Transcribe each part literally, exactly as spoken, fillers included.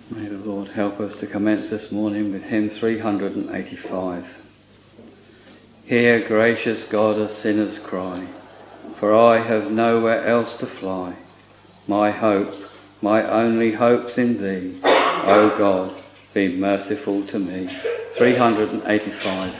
May the Lord help us to commence this morning with hymn three hundred eighty-five. Hear, gracious God, a sinner's cry, for I have nowhere else to fly. My hope, my only hope's in thee. O God, be merciful to me. three hundred eighty-five.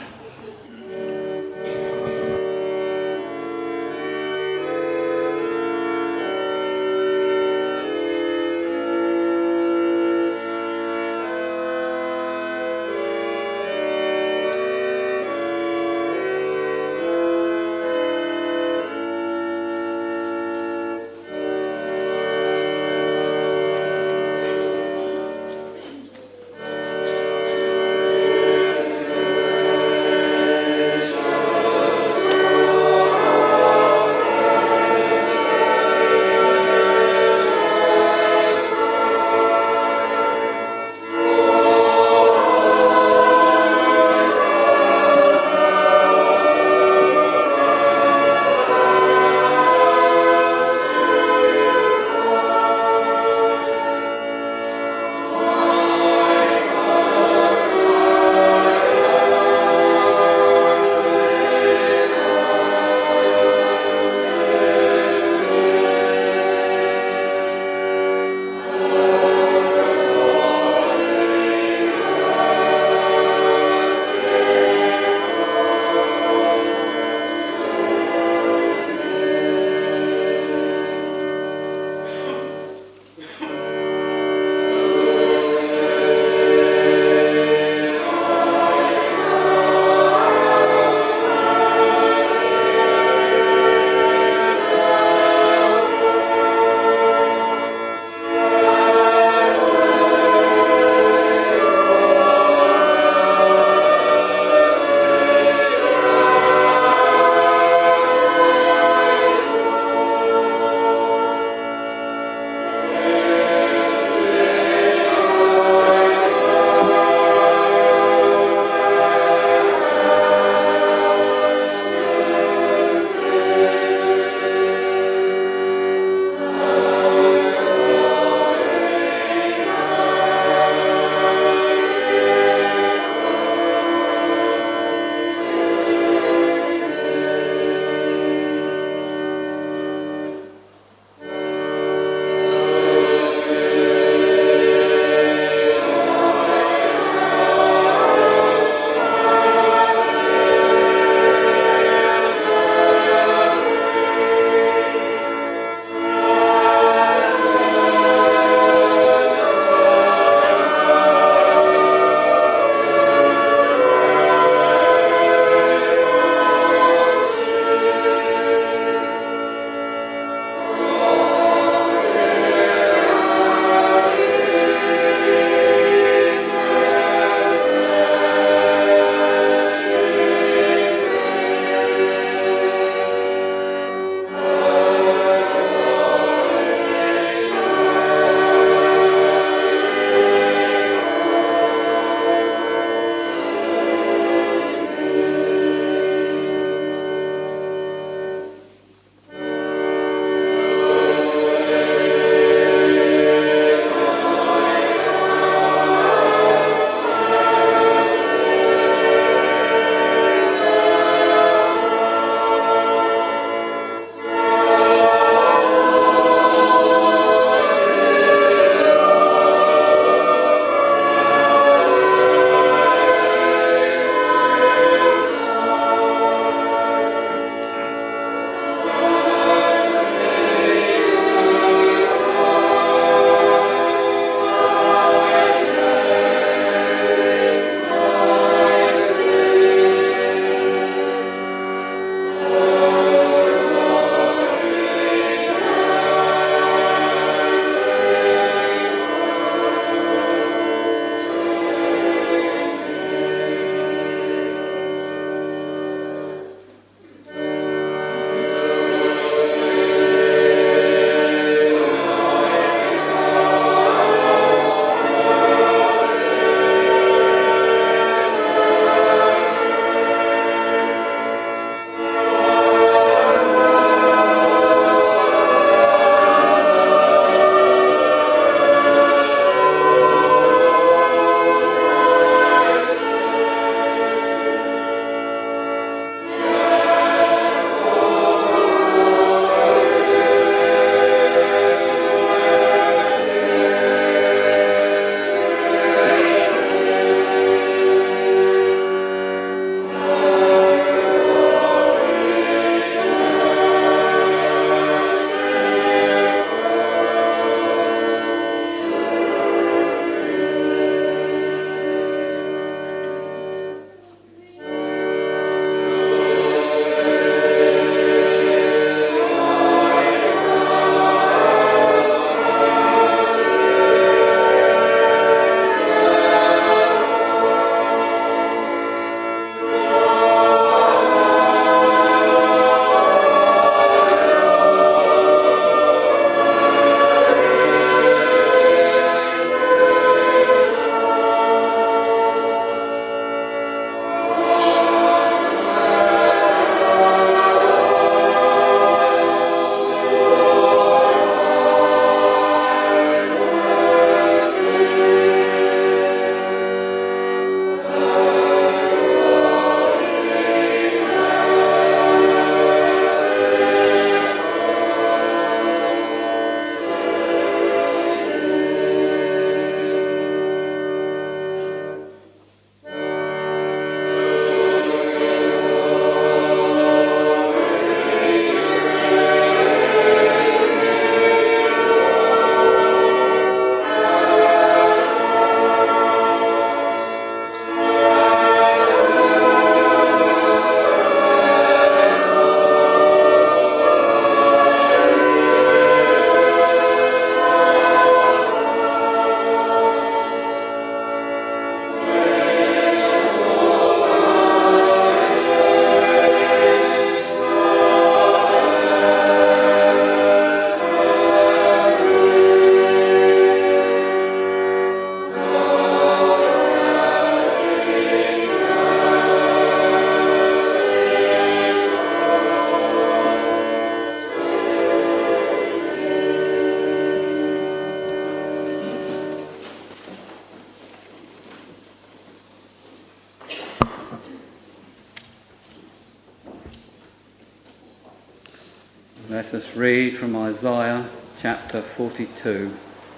Let us read from Isaiah chapter forty-two.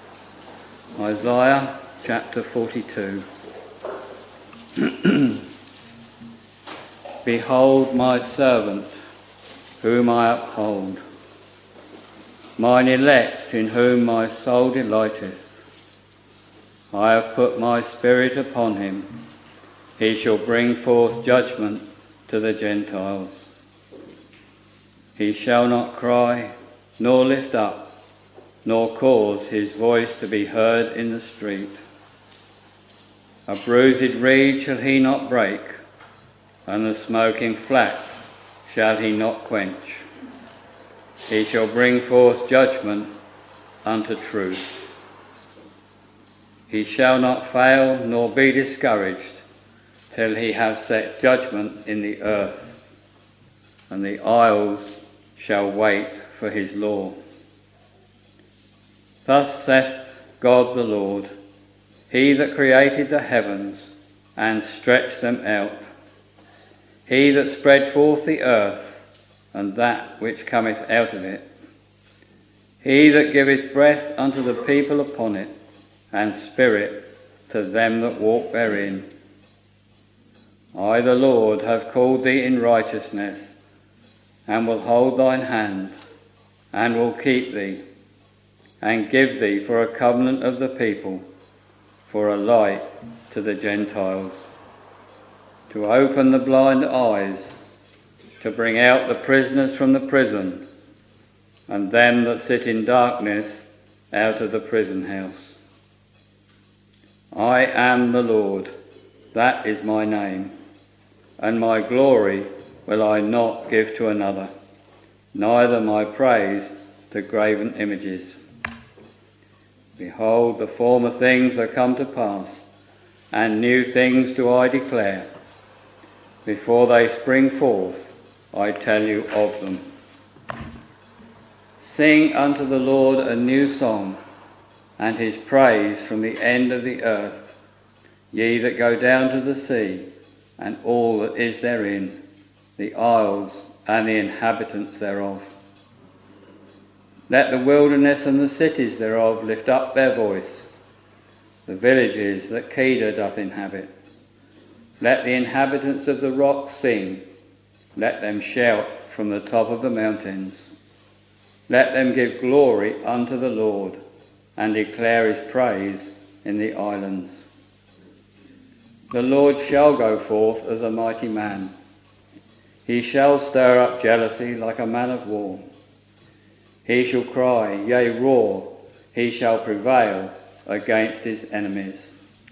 Isaiah chapter forty-two. Behold my servant, whom I uphold, mine elect, in whom my soul delighteth. I have put my spirit upon him. He shall bring forth judgment to the Gentiles. He shall not cry, nor lift up, nor cause his voice to be heard in the street. A bruised reed shall he not break, and the smoking flax shall he not quench. He shall bring forth judgment unto truth. He shall not fail nor be discouraged till he have set judgment in the earth, and the isles shall wait for his law. Thus saith God the Lord, he that created the heavens and stretched them out, he that spread forth the earth and that which cometh out of it, he that giveth breath unto the people upon it, and spirit to them that walk therein. I, the Lord, have called thee in righteousness, and will hold thine hand, and will keep thee, and give thee for a covenant of the people, for a light to the Gentiles, to open the blind eyes, to bring out the prisoners from the prison, and them that sit in darkness out of the prison house. I am the Lord, that is my name, and my glory will I not give to another, neither my praise to graven images. Behold, the former things are come to pass, and new things do I declare. Before they spring forth, I tell you of them. Sing unto the Lord a new song, and his praise from the end of the earth, ye that go down to the sea, and all that is therein, the isles and the inhabitants thereof. Let the wilderness and the cities thereof lift up their voice, the villages that Kedar doth inhabit. Let the inhabitants of the rocks sing, let them shout from the top of the mountains. Let them give glory unto the Lord, and declare his praise in the islands. The Lord shall go forth as a mighty man. He shall stir up jealousy like a man of war. He shall cry, yea, roar. He shall prevail against his enemies.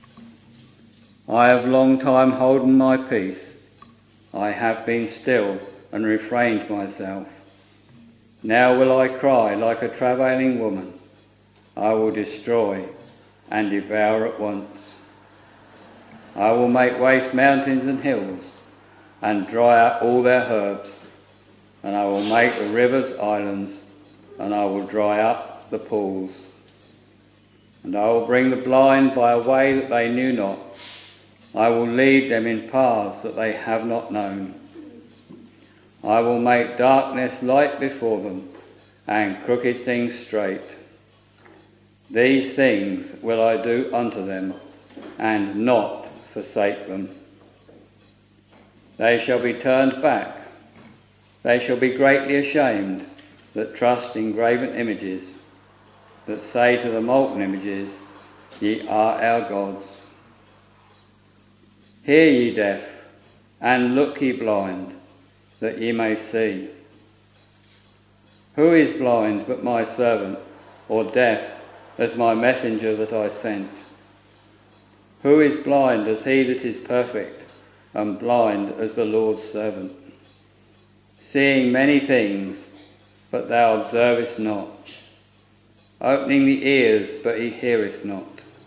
I have long time holden my peace. I have been still and refrained myself. Now will I cry like a travailing woman. I will destroy and devour at once. I will make waste mountains and hills, and dry up all their herbs, and I will make the rivers islands, and I will dry up the pools. And I will bring the blind by a way that they knew not. I will lead them in paths that they have not known. I will make darkness light before them, and crooked things straight. These things will I do unto them, and not forsake them. They shall be turned back. They shall be greatly ashamed that trust in graven images, that say to the molten images, ye are our gods. Hear ye deaf, and look ye blind, that ye may see. Who is blind but my servant, or deaf as my messenger that I sent? Who is blind as he that is perfect, and blind as the Lord's servant? Seeing many things, but thou observest not. Opening the ears, but he heareth not.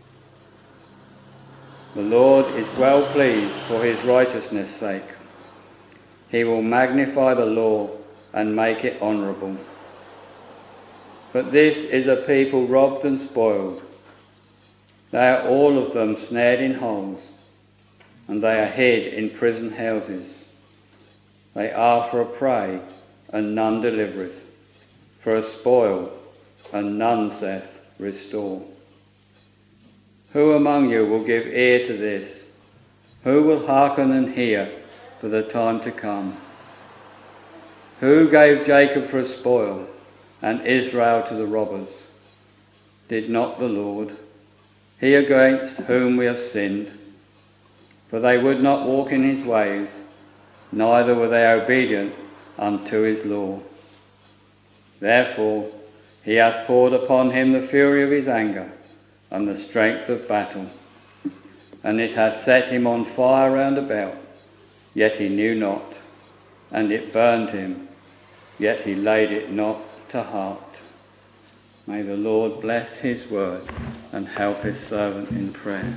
The Lord is well pleased for his righteousness' sake. He will magnify the law and make it honourable. But this is a people robbed and spoiled. They are all of them snared in holes, and they are hid in prison houses. They are for a prey, and none delivereth. for a spoil, and none saith, Restore. Who among you will give ear to this? Who will hearken and hear for the time to come? Who gave Jacob for a spoil, and Israel to the robbers? Did not the Lord? He against whom we have sinned. For they would not walk in his ways, neither were they obedient unto his law. Therefore he hath poured upon him the fury of his anger, and the strength of battle. And it hath set him on fire round about, yet he knew not, and it burned him, yet he laid it not to heart. May the Lord bless his word and help his servant in prayer.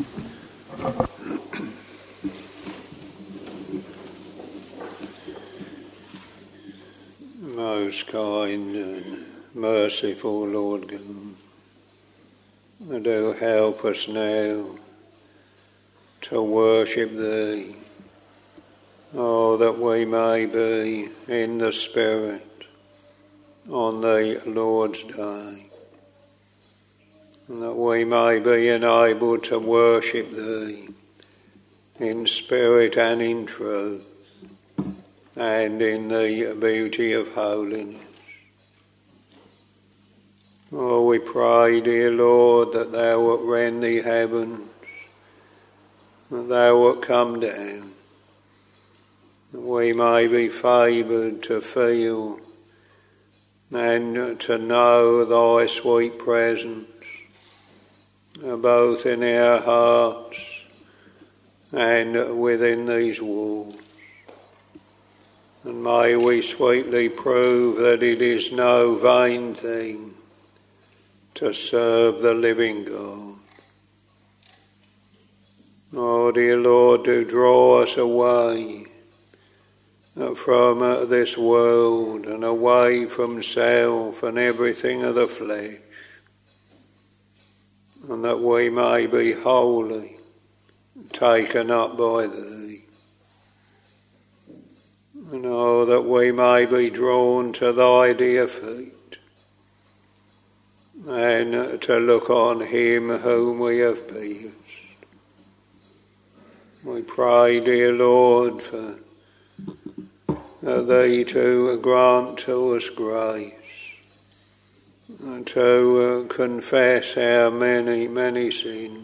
Most kind and merciful Lord God, do help us now to worship Thee, oh, that we may be in the Spirit on the Lord's day, and that we may be enabled to worship Thee in spirit and in truth, and in the beauty of holiness. Oh, we pray, dear Lord, that Thou wilt rend the heavens, that Thou wilt come down, that we may be favoured to feel and to know Thy sweet presence, both in our hearts and within these walls. And may we sweetly prove that it is no vain thing to serve the living God. Oh, dear Lord, do draw us away from this world and away from self and everything of the flesh, and that we may be wholly taken up by Thee. And oh, that we may be drawn to Thy dear feet, and to look on Him whom we have pierced. We pray, dear Lord, for Thee to grant to us grace, to confess our many, many sins.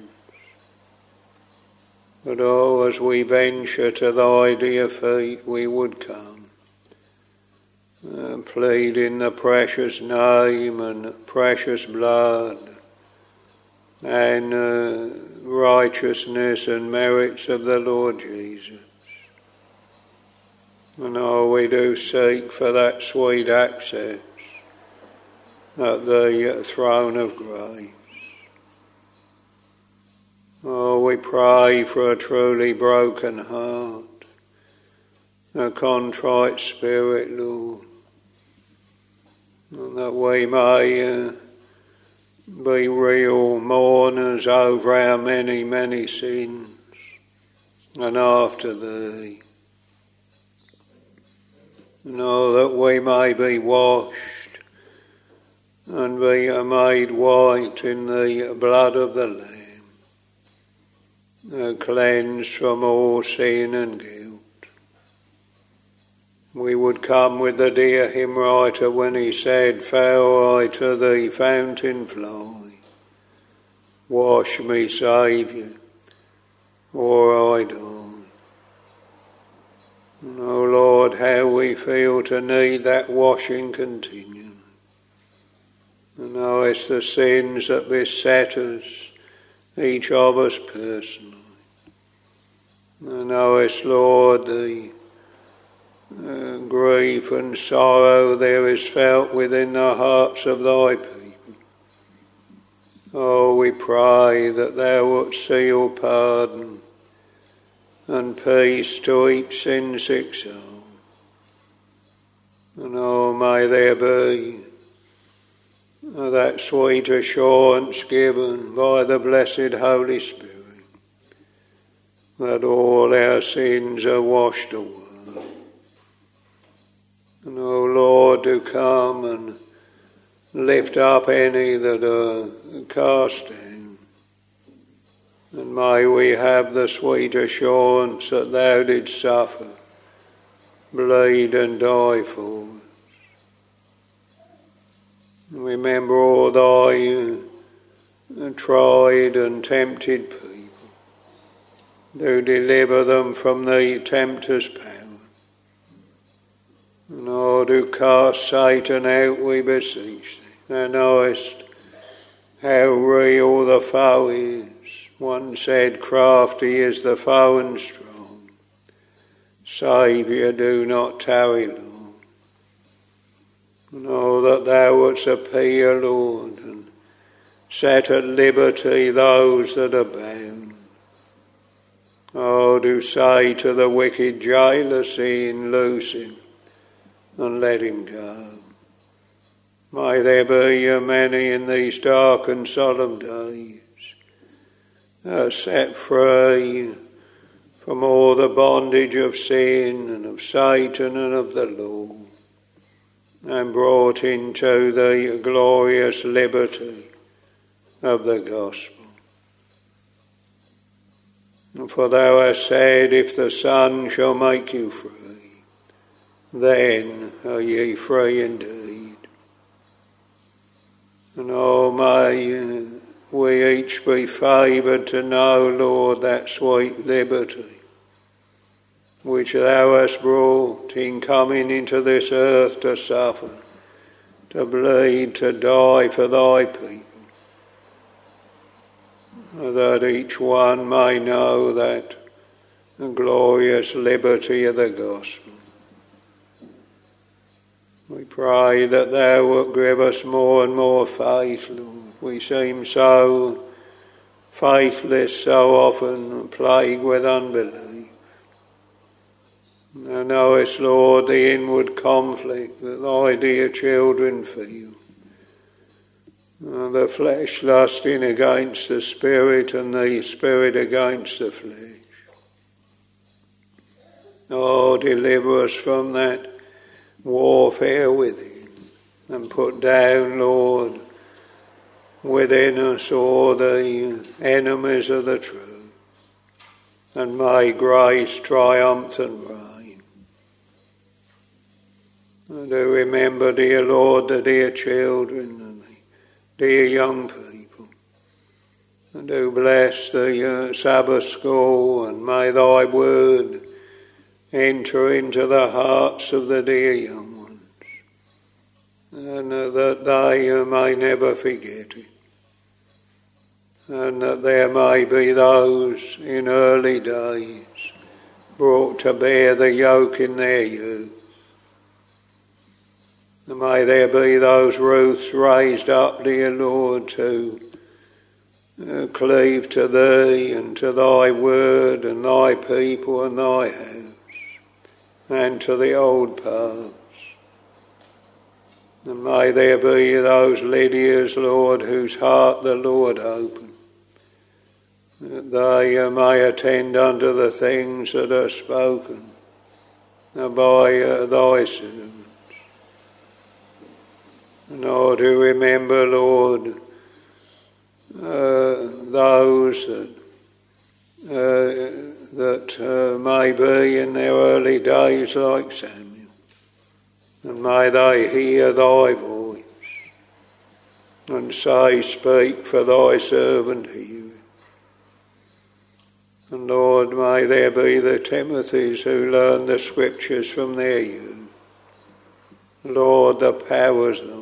But oh, as we venture to Thy dear feet, we would come, uh, plead in the precious name and precious blood and uh, righteousness and merits of the Lord Jesus. And oh, we do seek for that sweet access at the throne of grace. Oh, we pray for a truly broken heart, a contrite spirit, Lord, and that we may uh, be real mourners over our many, many sins and after Thee. And oh, that we may be washed and be made white in the blood of the Lamb, Uh, cleansed from all sin and guilt. We would come with the dear hymn writer when he said, "Fell I to Thee, fountain fly, wash me, Saviour, or I die." And oh Lord, how we feel to need that washing continually. And oh, it's the sins that beset us, each of us personally. And knowest, Lord, the uh, grief and sorrow there is felt within the hearts of Thy people. Oh, we pray that Thou wilt seal pardon and peace to each sin-sick soul. And oh, may there be that sweet assurance given by the blessed Holy Spirit, that all our sins are washed away. And oh Lord, do come and lift up any that are cast down. And may we have the sweet assurance that thou didst suffer, bleed and die for us. Remember all thy uh, tried and tempted people. Do deliver them from the tempter's power. And oh, do cast Satan out, we beseech thee. Thou knowest how real the foe is. One said, crafty is the foe and strong. Saviour, do not tarry long. And oh, that thou wouldst appear, Lord, and set at liberty those that are bound. Oh, do say to the wicked jailer, sin, loose him, and let him go. May there be many in these dark and solemn days are set free from all the bondage of sin and of Satan and of the law, and brought into the glorious liberty of the gospel. For thou hast said, if the Son shall make you free, then are ye free indeed. And oh, may we each be favoured to know, Lord, that sweet liberty which thou hast brought in coming into this earth to suffer, to bleed, to die for thy people, that each one may know that glorious liberty of the gospel. We pray that thou wilt give us more and more faith, Lord. We seem so faithless, so often plagued with unbelief. Thou knowest, Lord, the inward conflict that thy dear children feel. The flesh lusting against the spirit and the spirit against the flesh. Oh, deliver us from that warfare within, and put down, Lord, within us all the enemies of the truth, and may grace triumph and reign. And do remember, dear Lord, the dear children and the dear young people, and do bless the uh, Sabbath school, and may thy word enter into the hearts of the dear young ones, and uh, that they uh, may never forget it, and that there may be those in early days brought to bear the yoke in their youth. And may there be those Ruths raised up, dear Lord, to uh, cleave to thee and to thy word and thy people and thy house, and to the old paths. And may there be those Lydias, Lord, whose heart the Lord opened, that they may attend unto the things that are spoken by uh, thy servants. And Lord, who remember, Lord, uh, those that uh, that uh, may be in their early days like Samuel, and may they hear thy voice and say, speak, for thy servant heareth. And Lord, may there be the Timothys who learn the scriptures from their youth. Lord, the power's thine.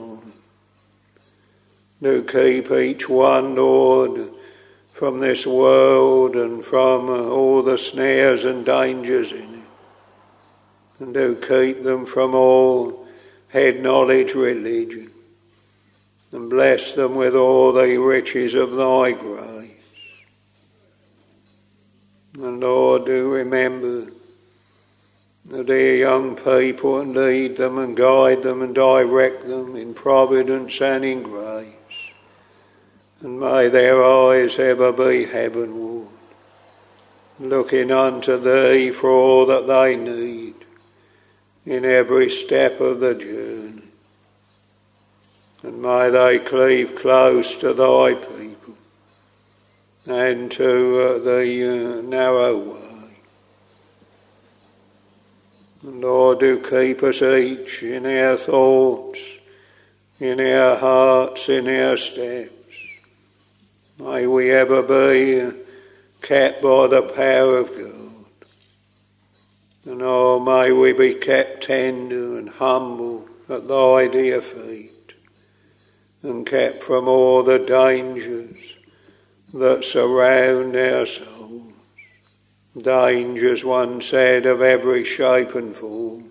Do keep each one, Lord, from this world and from uh, all the snares and dangers in it. And do keep them from all head knowledge religion. And bless them with all the riches of thy grace. And Lord, do remember the dear young people, and lead them and guide them and direct them in providence and in grace. And may their eyes ever be heavenward, looking unto thee for all that they need in every step of the journey. and may they cleave close to thy people and to uh, the uh, narrow way. And Lord, do keep us each in our thoughts, in our hearts, in our steps. May we ever be kept by the power of God. And oh, may we be kept tender and humble at thy dear feet, and kept from all the dangers that surround our souls. Dangers, one said, of every shape and form.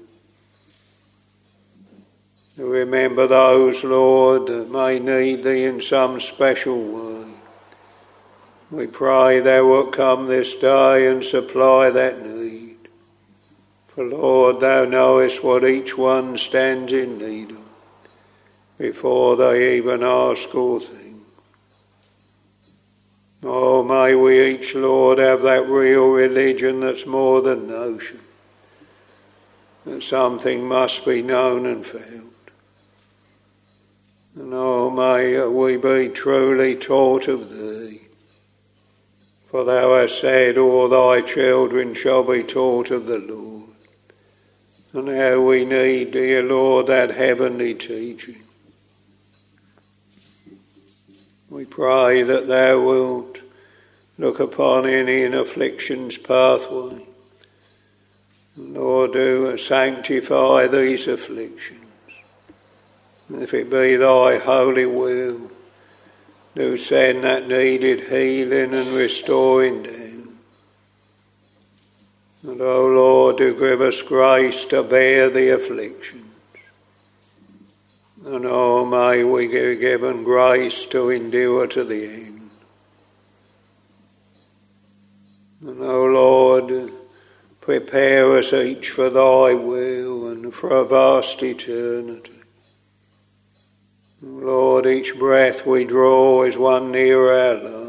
Remember those, Lord, that may need thee in some special way. We pray thou wilt come this day and supply that need. For Lord, thou knowest what each one stands in need of before they even ask or think. Oh, may we each, Lord, have that real religion that's more than notion, that something must be known and felt. And oh, may we be truly taught of thee. For thou hast said, all thy children shall be taught of the Lord. And how we need, dear Lord, that heavenly teaching. We pray that thou wilt look upon any in affliction's pathway. Lord, do sanctify these afflictions. If it be thy holy will, do send that needed healing and restoring down. And, O Lord, do give us grace to bear the afflictions. And, oh, may we be given grace to endure to the end. And, O Lord, prepare us each for thy will and for a vast eternity. Lord, each breath we draw is one nearer our last.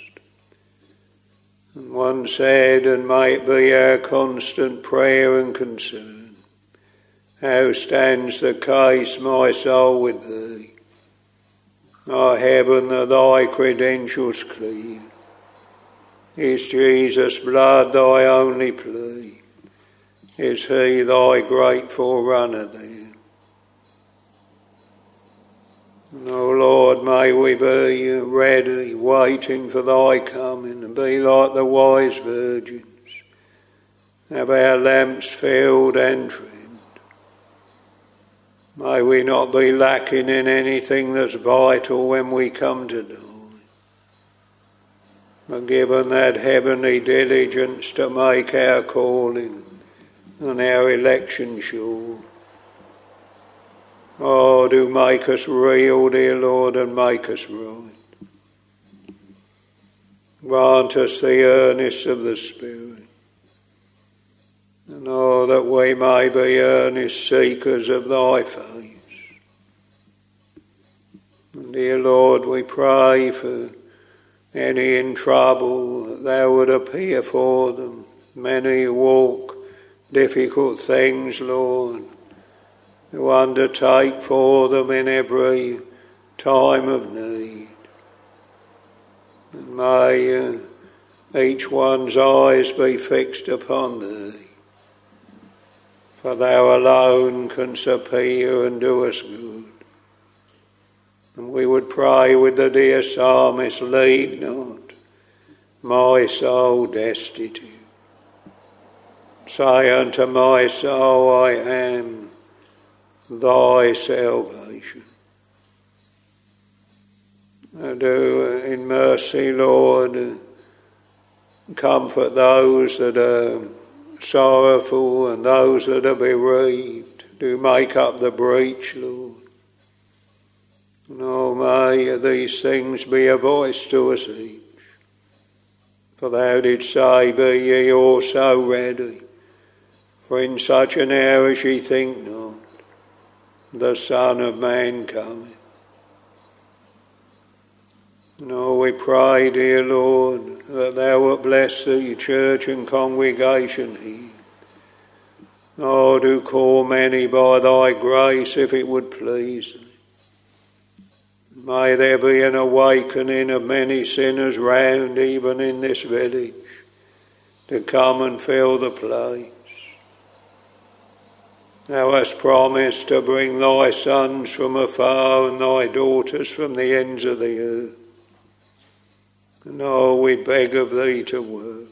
And one said, and may it be our constant prayer and concern, how stands the case, my soul, with thee? O heaven, that thy credentials clear. Is Jesus' blood thy only plea? Is he thy great forerunner there? And, O Lord, may we be ready, waiting for thy coming, and be like the wise virgins, have our lamps filled and trimmed. May we not be lacking in anything that's vital when we come to die, but given that heavenly diligence to make our calling and our election sure. Oh, do make us real, dear Lord, and make us right. Grant us the earnest of the Spirit. And oh, that we may be earnest seekers of thy face. And dear Lord, we pray for any in trouble, that thou would appear for them. Many walk difficult things, Lord, who undertake for them in every time of need. And may uh, each one's eyes be fixed upon thee, for thou alone canst appear and do us good. And we would pray with the dear psalmist, leave not my soul destitute. Say unto my soul, I am thy salvation. And do in mercy, Lord, comfort those that are sorrowful and those that are bereaved. Do make up the breach, Lord. And oh, may these things be a voice to us each. For thou didst say, be ye also ready, for in such an hour as ye think not, the Son of Man cometh. And oh, we pray, dear Lord, that thou wilt bless the church and congregation here. Oh, do call many by thy grace, if it would please thee. May there be an awakening of many sinners round, even in this village, to come and fill the place. Thou hast promised to bring thy sons from afar and thy daughters from the ends of the earth. And oh, we beg of thee to work.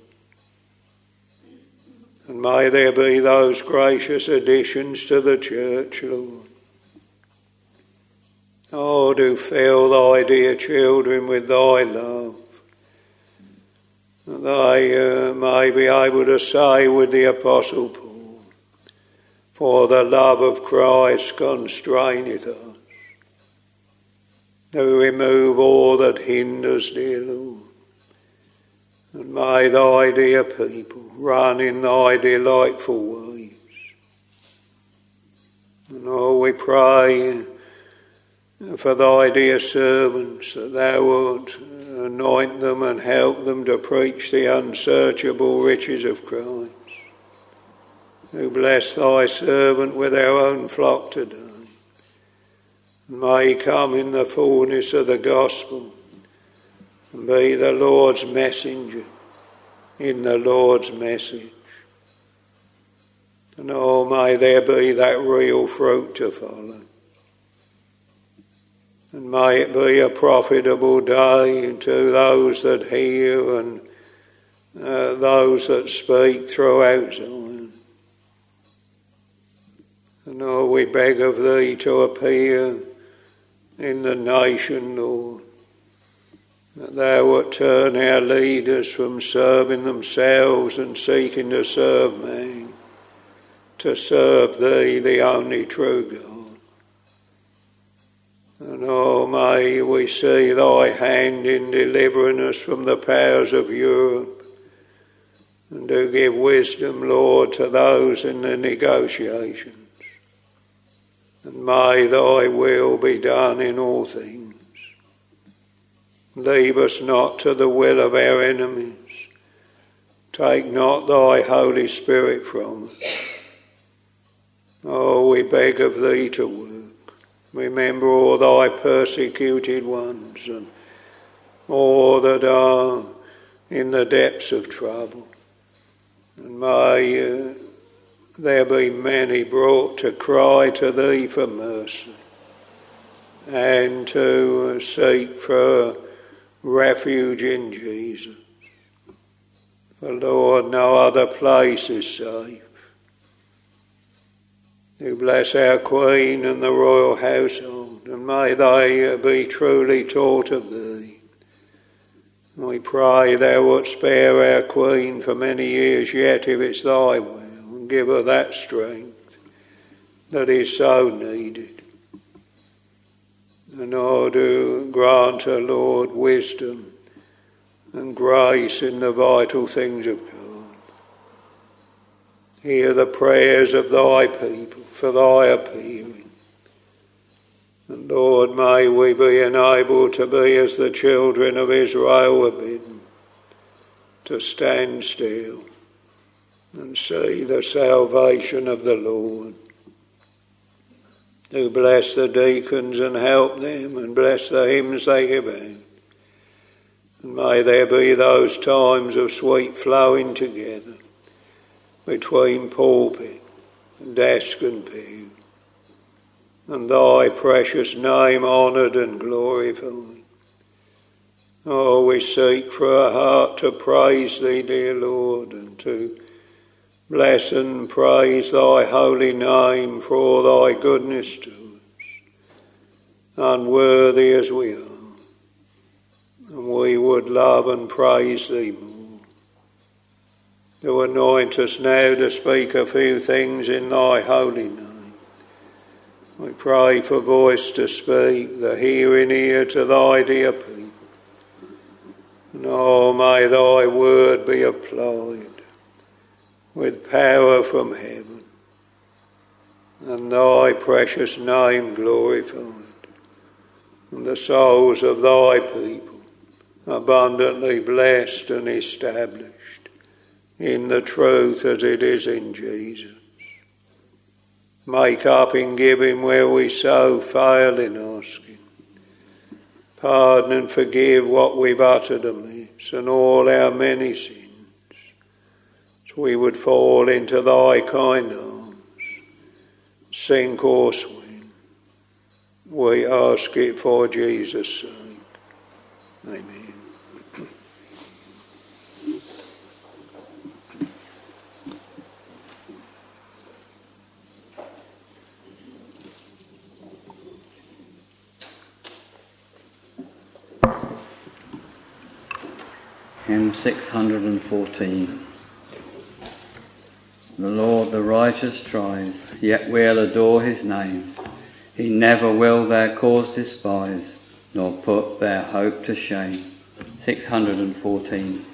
And may there be those gracious additions to the church, Lord. Oh, do fill thy dear children with thy love, that they uh, may be able to say with the Apostle Paul, for the love of Christ constraineth us, to remove all that hinders, dear Lord. And may thy dear people run in thy delightful ways. And oh, we pray for thy dear servants, that thou wilt anoint them and help them to preach the unsearchable riches of Christ. Who bless thy servant with our own flock today. And may he come in the fullness of the gospel and be the Lord's messenger in the Lord's message. And oh, may there be that real fruit to follow. And may it be a profitable day to those that hear and uh, those that speak throughout Zion. And oh, we beg of thee to appear in the nation, Lord, that thou wilt turn our leaders from serving themselves and seeking to serve man, to serve thee, the only true God. And oh, may we see thy hand in delivering us from the powers of Europe, and do give wisdom, Lord, to those in the negotiations. And may thy will be done in all things. Leave us not to the will of our enemies. Take not thy Holy Spirit from us. Oh, we beg of thee to work. Remember all thy persecuted ones and all that are in the depths of trouble. And may uh, there be many brought to cry to thee for mercy and to uh, seek for refuge in Jesus. For Lord, no other place is safe. Do bless our Queen and the royal household, and may they be truly taught of thee. We pray thou wilt spare our Queen for many years yet, if it's thy will, and give her that strength that is so needed. And oh, do grant her, Lord, wisdom and grace in the vital things of God. Hear the prayers of thy people for thy appearing. And Lord, may we be enabled to be as the children of Israel were bidden, to stand still and see the salvation of the Lord. Do bless the deacons and help them, and bless the hymns they give out. And may there be those times of sweet flowing together between pulpit and desk and pew, and thy precious name honoured and glorified. Oh, we seek for a heart to praise thee, dear Lord, and to bless and praise thy holy name for all thy goodness to us, unworthy as we are. And we would love and praise thee more. To anoint us now to speak a few things in thy holy name. We pray for voice to speak, the hearing ear to thy dear people. And oh, may thy word be applied with power from heaven, and thy precious name glorified, and the souls of thy people abundantly blessed and established in the truth as it is in Jesus. Make up in giving where we so fail in asking, Pardon and forgive what we've uttered amiss and all our many sins, so we would fall into thy kind arms, sink or swim. We ask it for Jesus' sake. Amen. Hymn six hundred fourteen. The Lord the righteous tries, yet we'll adore his name. He never will their cause despise, nor put their hope to shame. six hundred fourteen.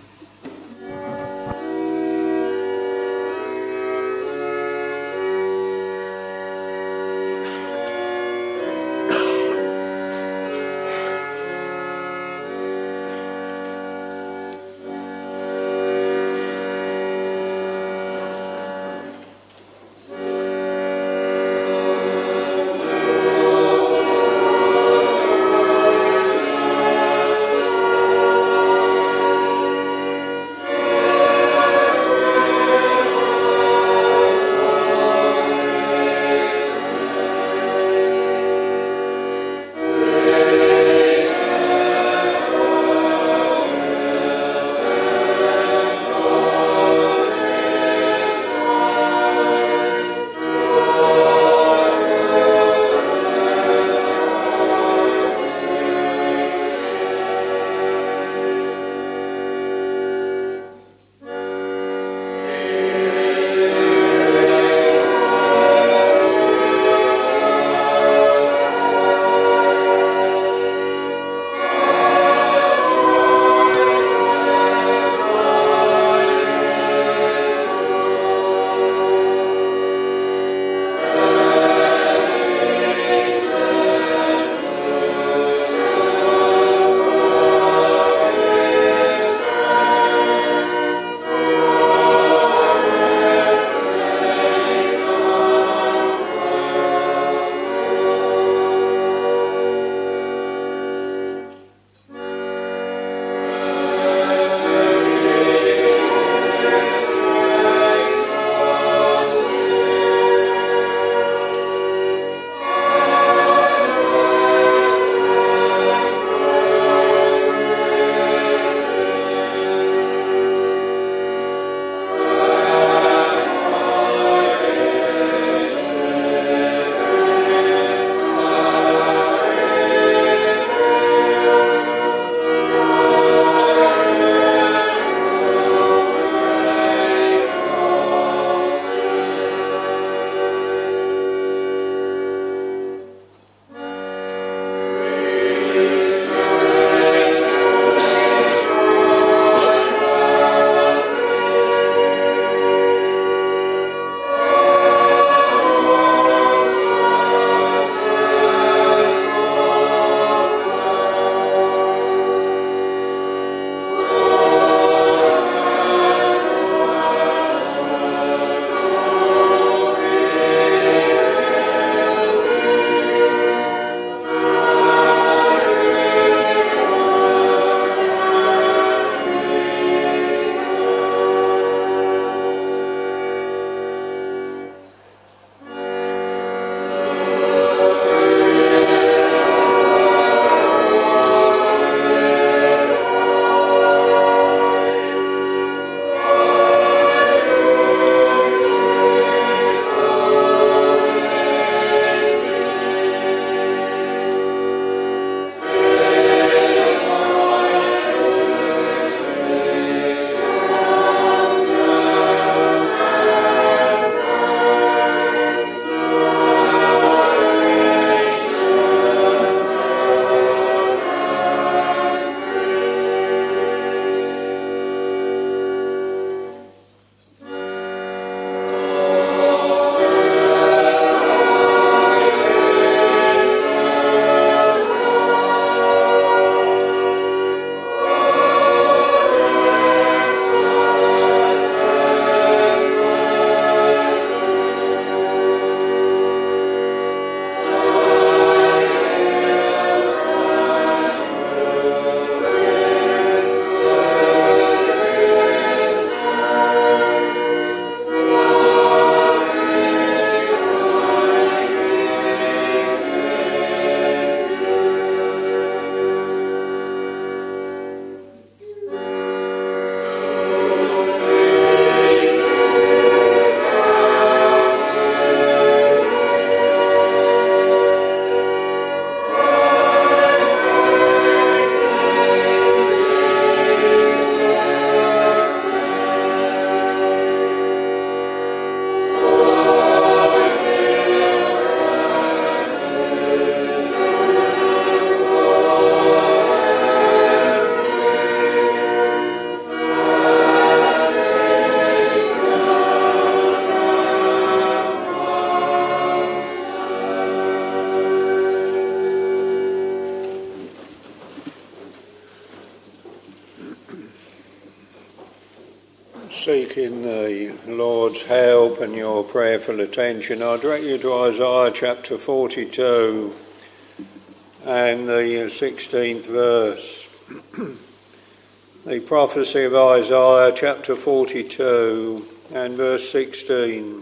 seeking the Lord's help and your prayerful attention, I direct you to Isaiah chapter forty-two and the sixteenth verse. The prophecy of Isaiah chapter forty-two and verse sixteen.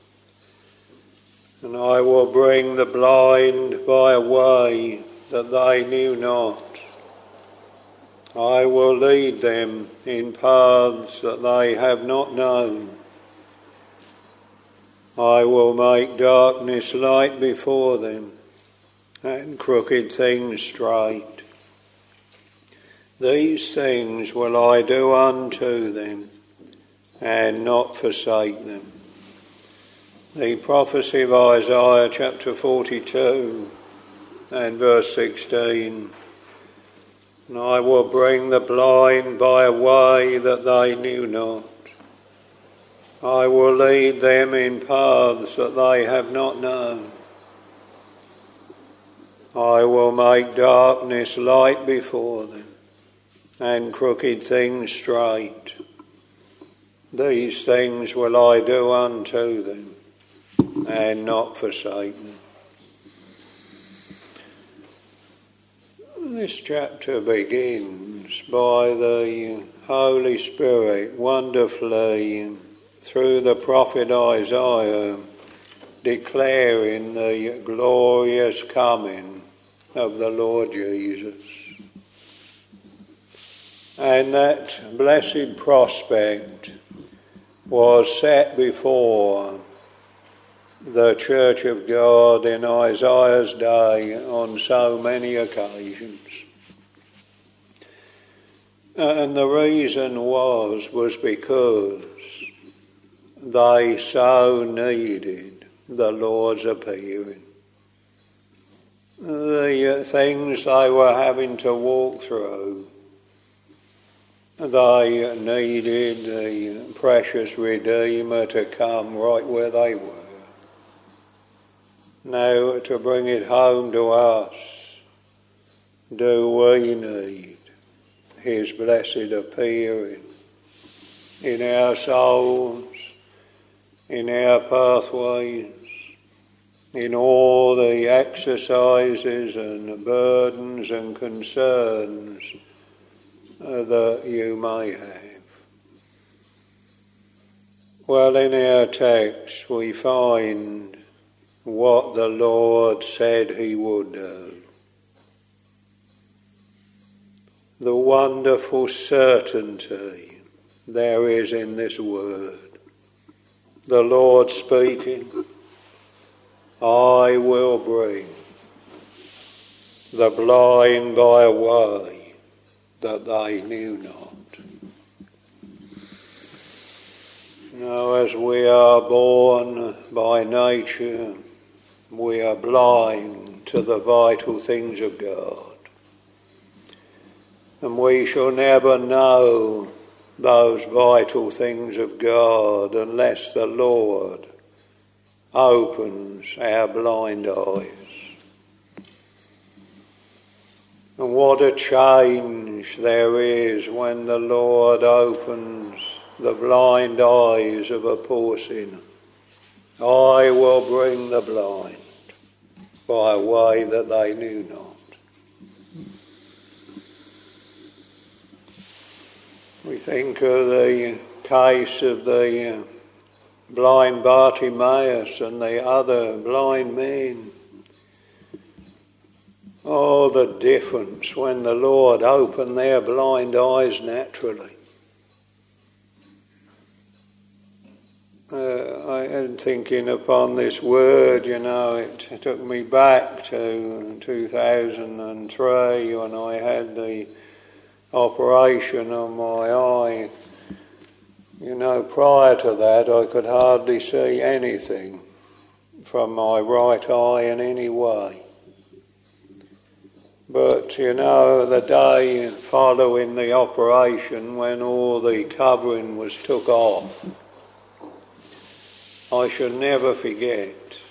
And I will bring the blind by a way that they knew not. I will lead them in paths that they have not known. I will make darkness light before them, and crooked things straight. These things will I do unto them, and not forsake them. The prophecy of Isaiah chapter forty-two and verse sixteen. And I will bring the blind by a way that they knew not. I will lead them in paths that they have not known. I will make darkness light before them, and crooked things straight. These things will I do unto them, and not forsake them. This chapter begins by the Holy Spirit wonderfully, through the prophet Isaiah, declaring the glorious coming of the Lord Jesus. And that blessed prospect was set before the Church of God in Isaiah's day on so many occasions. And the reason was, was because they so needed the Lord's appearing. The things they were having to walk through, they needed the precious Redeemer to come right where they were. Now, to bring it home to us, do we need his blessed appearing in our souls, in our pathways, in all the exercises and burdens and concerns uh, that you may have. Well, in our text we find what the Lord said he would do. The wonderful certainty there is in this word. The Lord speaking, I will bring the blind by a way that they knew not. Now, as we are born by nature, we are blind to the vital things of God. And we shall never know those vital things of God unless the Lord opens our blind eyes. And what a change there is when the Lord opens the blind eyes of a poor sinner. I will bring the blind by a way that they knew not. We think of the case of the blind Bartimaeus and the other blind men. Oh, the difference when the Lord opened their blind eyes naturally. Uh, I am thinking upon this word, you know, it took me back to two thousand three when I had the operation on my eye. You know, prior to that I could hardly see anything from my right eye in any way. But, you know, the day following the operation, when all the covering was took off, I shall never forget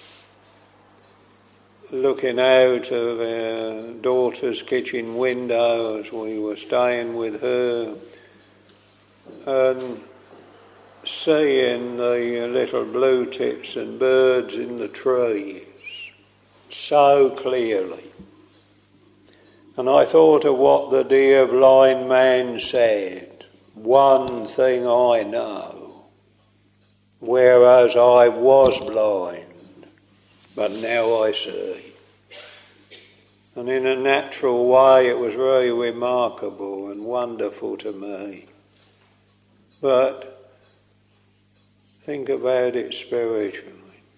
looking out of our daughter's kitchen window as we were staying with her, and seeing the little blue tits and birds in the trees so clearly. And I thought of what the dear blind man said, one thing I know, whereas I was blind, but now I see. And in a natural way it was very remarkable and wonderful to me. But think about it spiritually.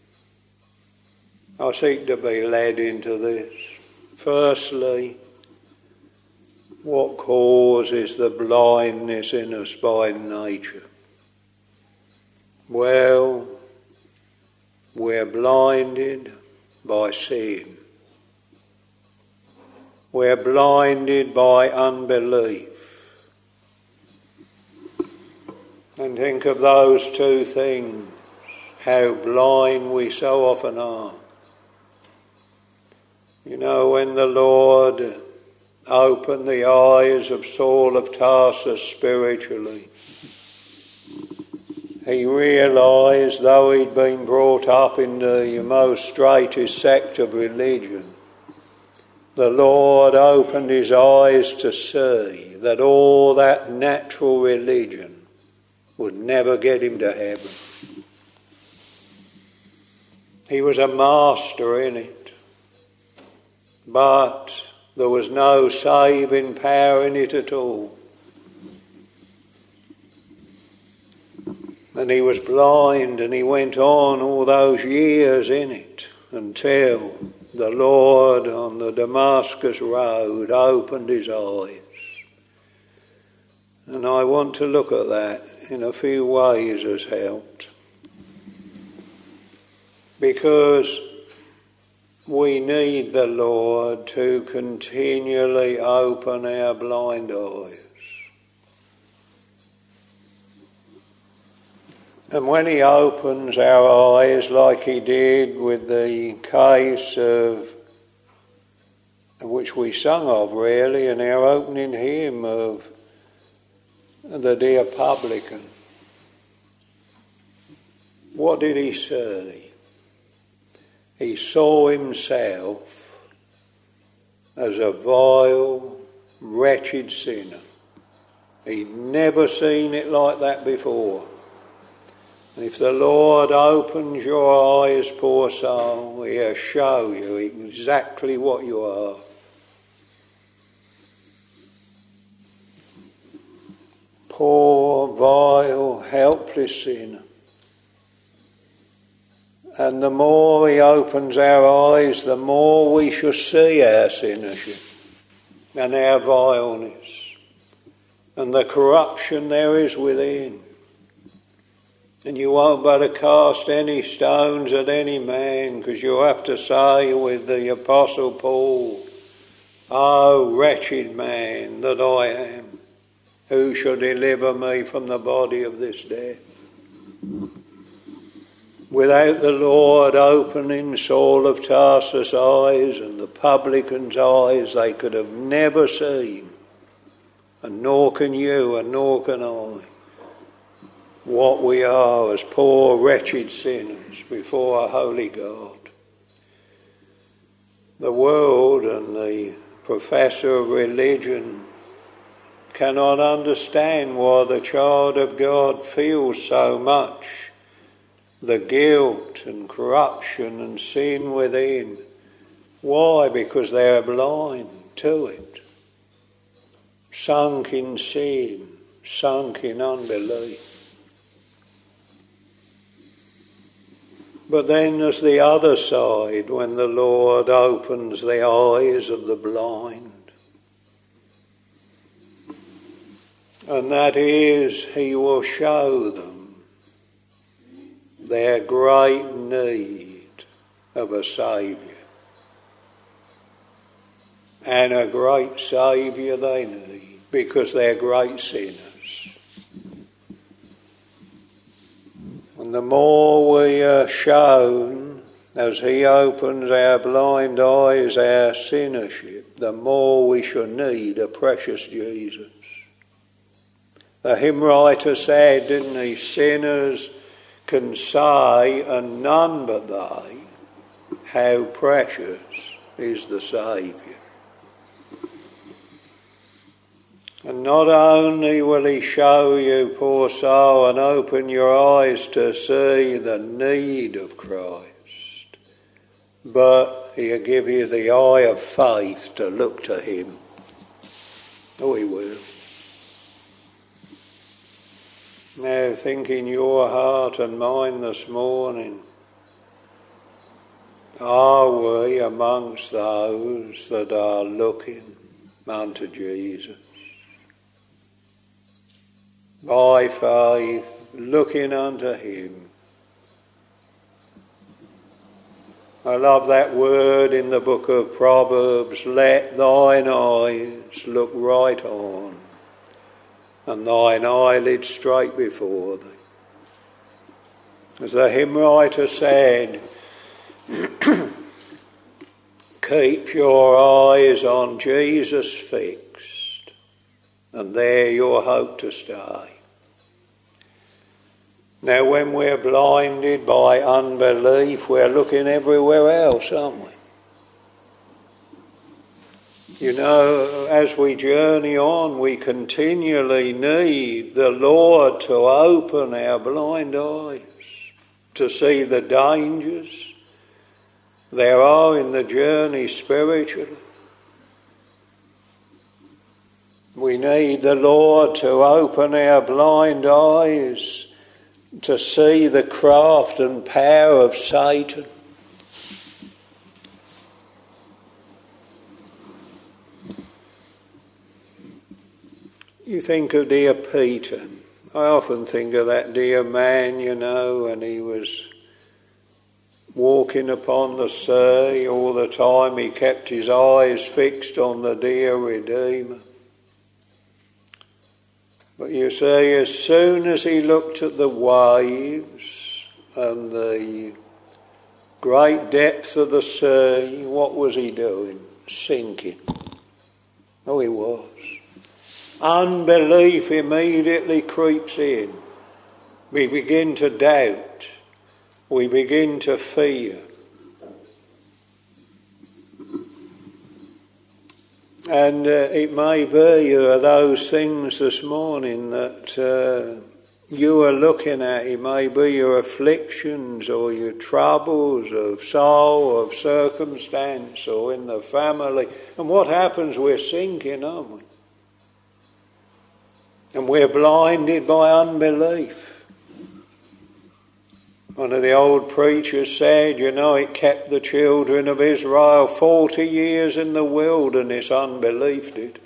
I seek to be led into this. Firstly, what causes the blindness in us by nature? Well, we're blinded by sin. We're blinded by unbelief. And think of those two things, how blind we so often are. You know, when the Lord opened the eyes of Saul of Tarsus spiritually, he realised, though he'd been brought up in the most straightest sect of religion, the Lord opened his eyes to see that all that natural religion would never get him to heaven. He was a master in it, but there was no saving power in it at all. And he was blind, and he went on all those years in it until the Lord on the Damascus road opened his eyes. And I want to look at that in a few ways as helped. Because we need the Lord to continually open our blind eyes. And when he opens our eyes, like he did with the case of, which we sung of really in our opening hymn of the dear publican, what did he see? He saw himself as a vile, wretched sinner. He'd never seen it like that before. And if the Lord opens your eyes, poor soul, he'll show you exactly what you are. Poor, vile, helpless sinner. And the more he opens our eyes, the more we shall see our sinnership and our vileness and the corruption there is within. And you won't better cast any stones at any man, because you'll have to say with the Apostle Paul, "Oh, wretched man that I am, who shall deliver me from the body of this death?" Without the Lord opening Saul of Tarsus' eyes and the publican's eyes, they could have never seen, and nor can you and nor can I, what we are as poor wretched sinners before a holy God. The world and the professor of religion cannot understand why the child of God feels so much the guilt and corruption and sin within. Why? Because they are blind to it, sunk in sin, sunk in unbelief. But then there's the other side, when the Lord opens the eyes of the blind. And that is, he will show them their great need of a Saviour. And a great Saviour they need, because they're great sinners. And the more we are shown, as he opens our blind eyes, our sinnership, the more we shall need a precious Jesus. The hymn writer said, didn't he, sinners can say, and none but they, how precious is the Saviour. And not only will he show you, poor soul, and open your eyes to see the need of Christ, but he'll give you the eye of faith to look to him. Oh, he will. Now, think in your heart and mind this morning, are we amongst those that are looking unto Jesus? By faith, looking unto him. I love that word in the book of Proverbs, let thine eyes look right on, and thine eyelids straight before thee. As the hymn writer said, keep your eyes on Jesus fixed, and there your hope to stay. Now when we're blinded by unbelief, we're looking everywhere else, aren't we? You know, as we journey on, we continually need the Lord to open our blind eyes, to see the dangers there are in the journey spiritually. We need the Lord to open our blind eyes to see the craft and power of Satan. You think of dear Peter. I often think of that dear man, you know, and he was walking upon the sea all the time. He kept his eyes fixed on the dear Redeemer. But you see, as soon as he looked at the waves and the great depth of the sea, what was he doing? Sinking. Oh, he was. Unbelief immediately creeps in. We begin to doubt. We begin to fear. And uh, it may be uh, those things this morning that uh, you are looking at. It may be your afflictions or your troubles of soul, of circumstance, or in the family. And what happens? We're sinking, aren't we? And we're blinded by unbelief. One of the old preachers said, you know, it kept the children of Israel forty years in the wilderness, unbelief did.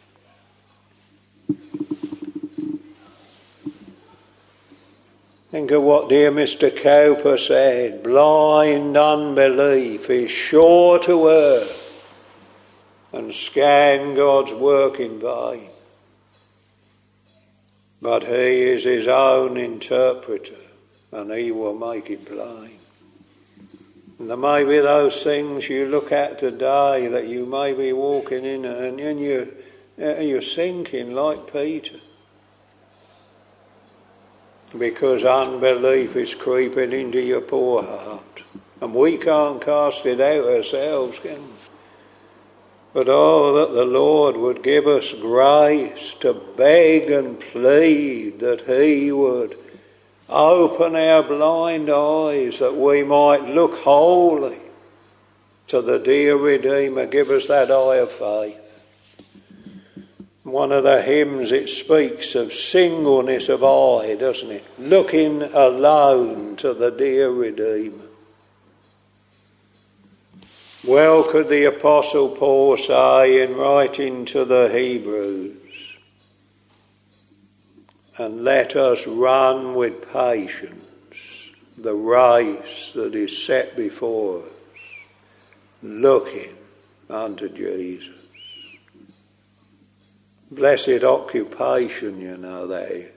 Think of what dear Mister Cowper said, blind unbelief is sure to err and scan God's work in vain. But he is his own interpreter, and he will make it plain. And there may be those things you look at today that you may be walking in and, and you're, you're sinking like Peter. Because unbelief is creeping into your poor heart. And we can't cast it out ourselves, can we? But oh, that the Lord would give us grace to beg and plead that he would open our blind eyes that we might look wholly to the dear Redeemer. Give us that eye of faith. One of the hymns, it speaks of singleness of eye, doesn't it? Looking alone to the dear Redeemer. Well could the Apostle Paul say in writing to the Hebrews, and let us run with patience the race that is set before us, looking unto Jesus. Blessed occupation, you know, that is.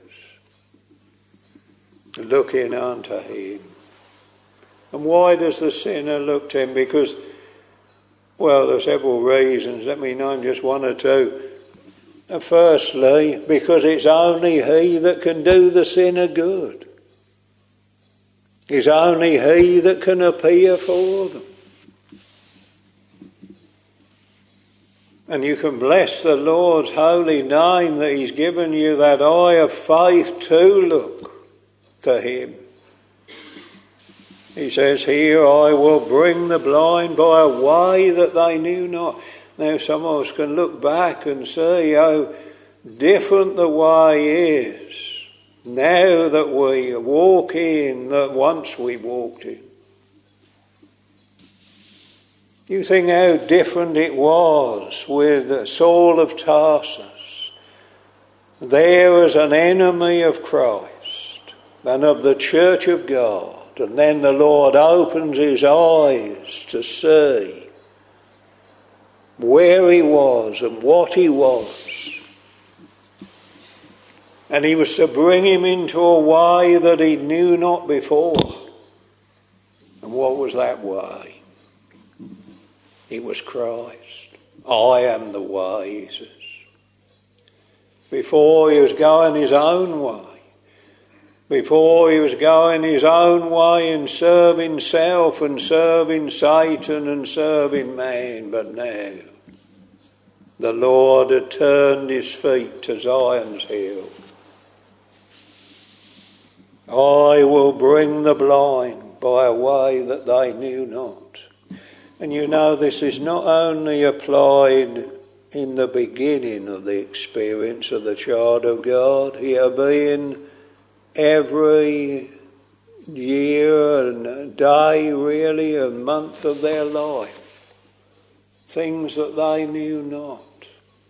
Looking unto him. And why does the sinner look to him? Because, well, there's several reasons. Let me name just one or two. Firstly, because it's only he that can do the sinner good. It's only he that can appear for them. And you can bless the Lord's holy name that he's given you that eye of faith to look to him. He says here, I will bring the blind by a way that they knew not. Now some of us can look back and see how different the way is now that we walk in that once we walked in. You think how different it was with Saul of Tarsus. There as an enemy of Christ and of the church of God. And then the Lord opens his eyes to see where he was and what he was. And he was to bring him into a way that he knew not before. And what was that way? It was Christ. I am the way, he says. Before he was going his own way. Before he was going his own way and serving self and serving Satan and serving man. But now the Lord had turned his feet to Zion's hill. I will bring the blind by a way that they knew not. And you know, this is not only applied in the beginning of the experience of the child of God, here being every year and day, really, a month of their life, things that they knew not.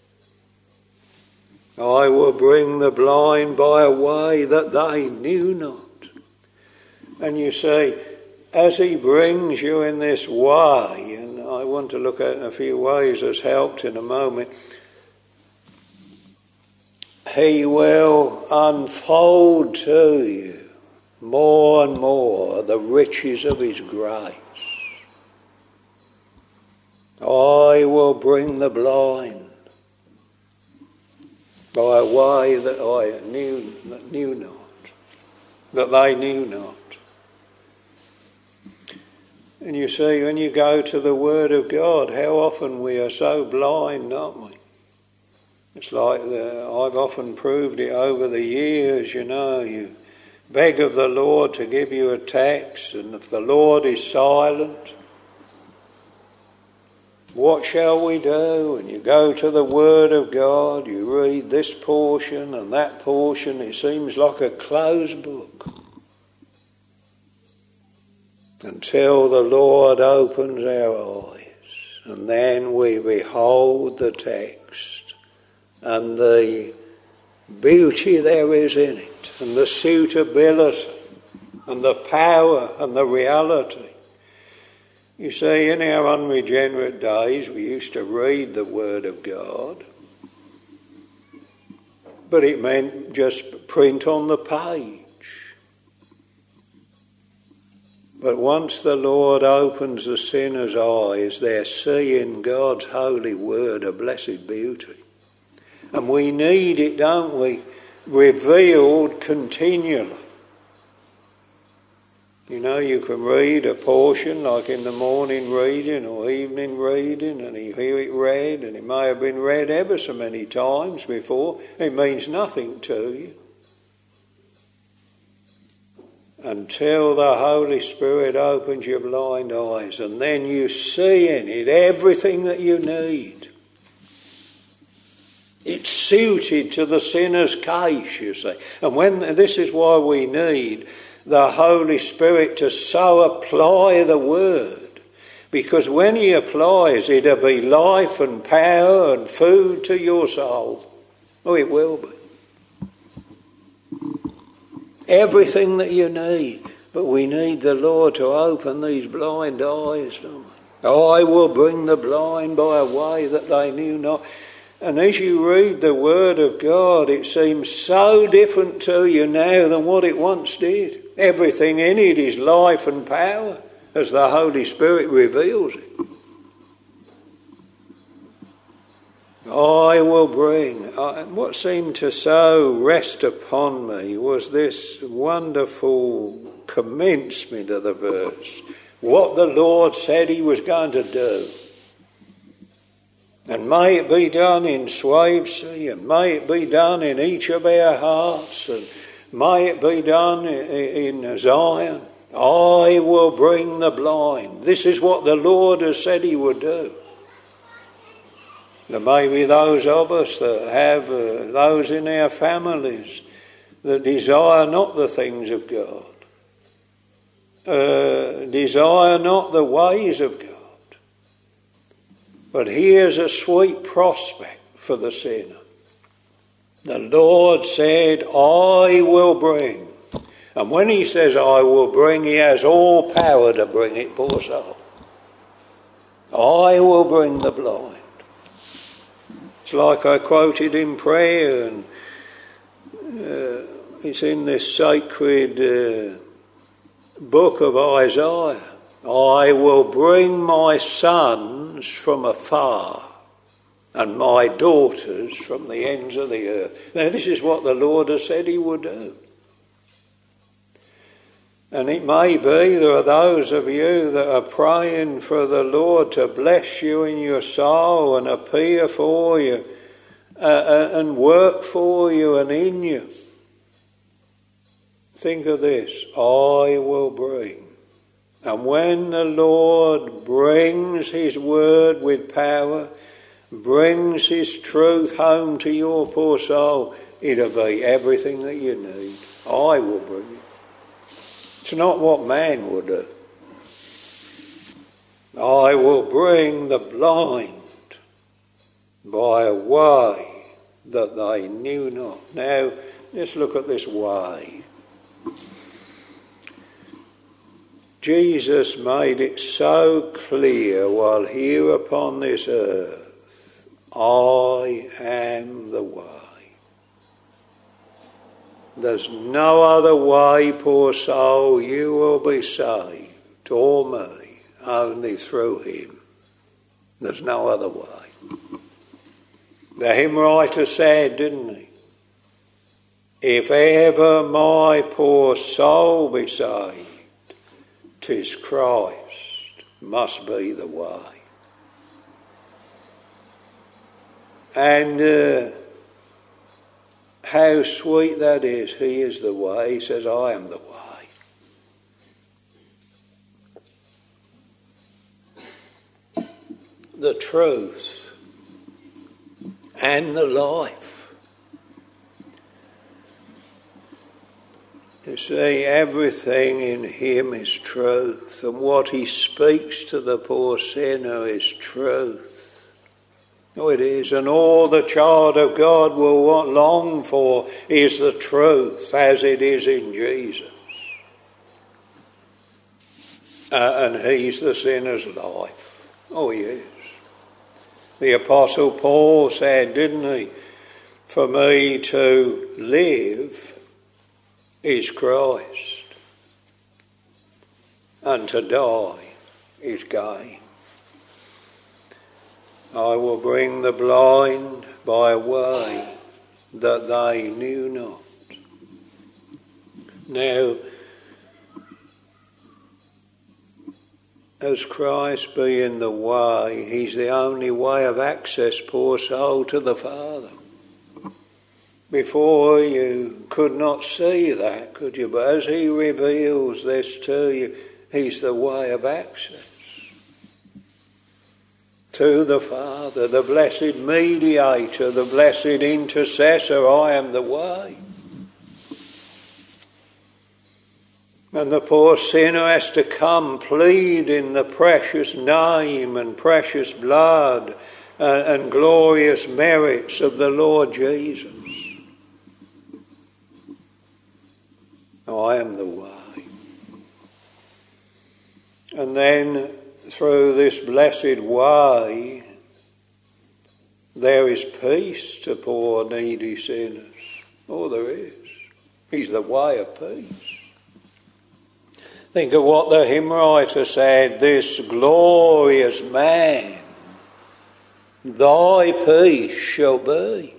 I will bring the blind by a way that they knew not. And you say, as he brings you in this way, and I want to look at it in a few ways as helped in a moment, he will unfold to you more and more the riches of his grace. I will bring the blind by a way that I knew, that knew not, that they knew not. And you see, when you go to the Word of God, how often we are so blind, aren't we? It's like, the, I've often proved it over the years, you know, you beg of the Lord to give you a text, and if the Lord is silent, what shall we do? And you go to the Word of God, you read this portion and that portion, it seems like a closed book. Until the Lord opens our eyes, and then we behold the text and the beauty there is in it, and the suitability and the power and the reality. You see, in our unregenerate days we used to read the Word of God, but it meant just print on the page. But once the Lord opens the sinner's eyes, they're seeing God's holy word, a blessed beauty. And we need it, don't we? Revealed continually. You know, you can read a portion like in the morning reading or evening reading, and you hear it read, and it may have been read ever so many times before. It means nothing to you. Until the Holy Spirit opens your blind eyes, and then you see in it everything that you need. It's suited to the sinner's case, you see. And when this is why we need the Holy Spirit to so apply the Word. Because when he applies, it'll be life and power and food to your soul. Oh, it will be. Everything that you need. But we need the Lord to open these blind eyes, don't we? I will bring the blind by a way that they knew not. And as you read the Word of God, it seems so different to you now than what it once did. Everything in it is life and power as the Holy Spirit reveals it. I will bring. I, what seemed to so rest upon me was this wonderful commencement of the verse. What the Lord said he was going to do. And may it be done in Swavesey, and may it be done in each of our hearts, and may it be done in, in Zion. I will bring the blind. This is what the Lord has said he would do. There may be those of us that have uh, those in our families that desire not the things of God, uh, desire not the ways of God. But here's a sweet prospect for the sinner. The Lord said, I will bring. And when he says, I will bring, he has all power to bring it, poor soul. I will bring the blind. It's like I quoted in prayer, and uh, it's in this sacred uh, book of Isaiah. I will bring my sons from afar and my daughters from the ends of the earth. Now this is what the Lord has said he would do. And it may be there are those of you that are praying for the Lord to bless you in your soul and appear for you uh, and work for you and in you. Think of this, I will bring. And when the Lord brings his word with power, brings his truth home to your poor soul, it'll be everything that you need. I will bring it. It's not what man will do. I will bring the blind by a way that they knew not. Now, let's look at this way. Jesus made it so clear while here upon this earth, I am the way. There's no other way, poor soul, you will be saved, or me, only through him. There's no other way. The hymn writer said, didn't he? If ever my poor soul be saved, 'tis Christ must be the way. And uh, how sweet that is. He is the way. He says, I am the way. The truth and the life. You see, everything in him is truth, and what he speaks to the poor sinner is truth. Oh, it is, and all the child of God will want, long for is the truth as it is in Jesus. Uh, and he's the sinner's life. Oh, he is. The Apostle Paul said, didn't he, for me to live is Christ, and to die is gain. I will bring the blind by a way that they knew not. Now, as Christ being the way, he's the only way of access, poor soul, to the Father. Before you could not see that, could you? But as he reveals this to you, he's the way of access to the Father, the blessed mediator, the blessed intercessor. I am the way. And the poor sinner has to come pleading the precious name and precious blood and, and glorious merits of the Lord Jesus. I am the way. And then through this blessed way, there is peace to poor needy sinners. Oh, there is. He's the way of peace. Think of what the hymn writer said, this glorious man thy peace shall be.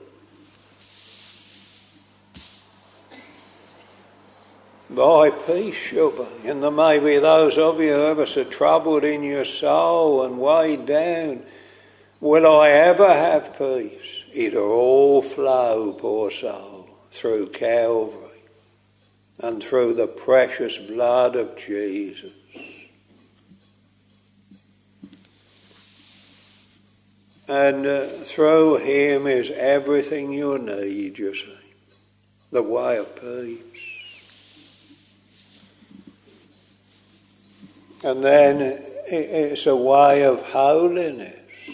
Thy peace shall be. And there may be those of you who ever so troubled in your soul and weighed down. Will I ever have peace? It'll all flow, poor soul, through Calvary and through the precious blood of Jesus. And uh, through him is everything you need, you see. The way of peace. And then it's a way of holiness.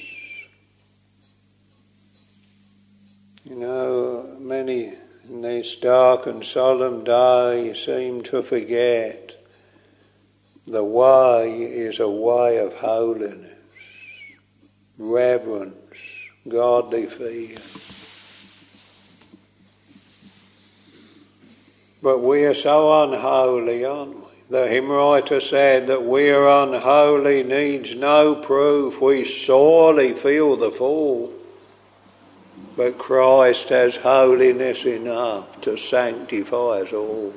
You know, many in this dark and solemn day seem to forget the way is a way of holiness, reverence, godly fear. But we are so unholy, aren't we? The hymn writer said that we are unholy needs no proof. We sorely feel the fall. But Christ has holiness enough to sanctify us all.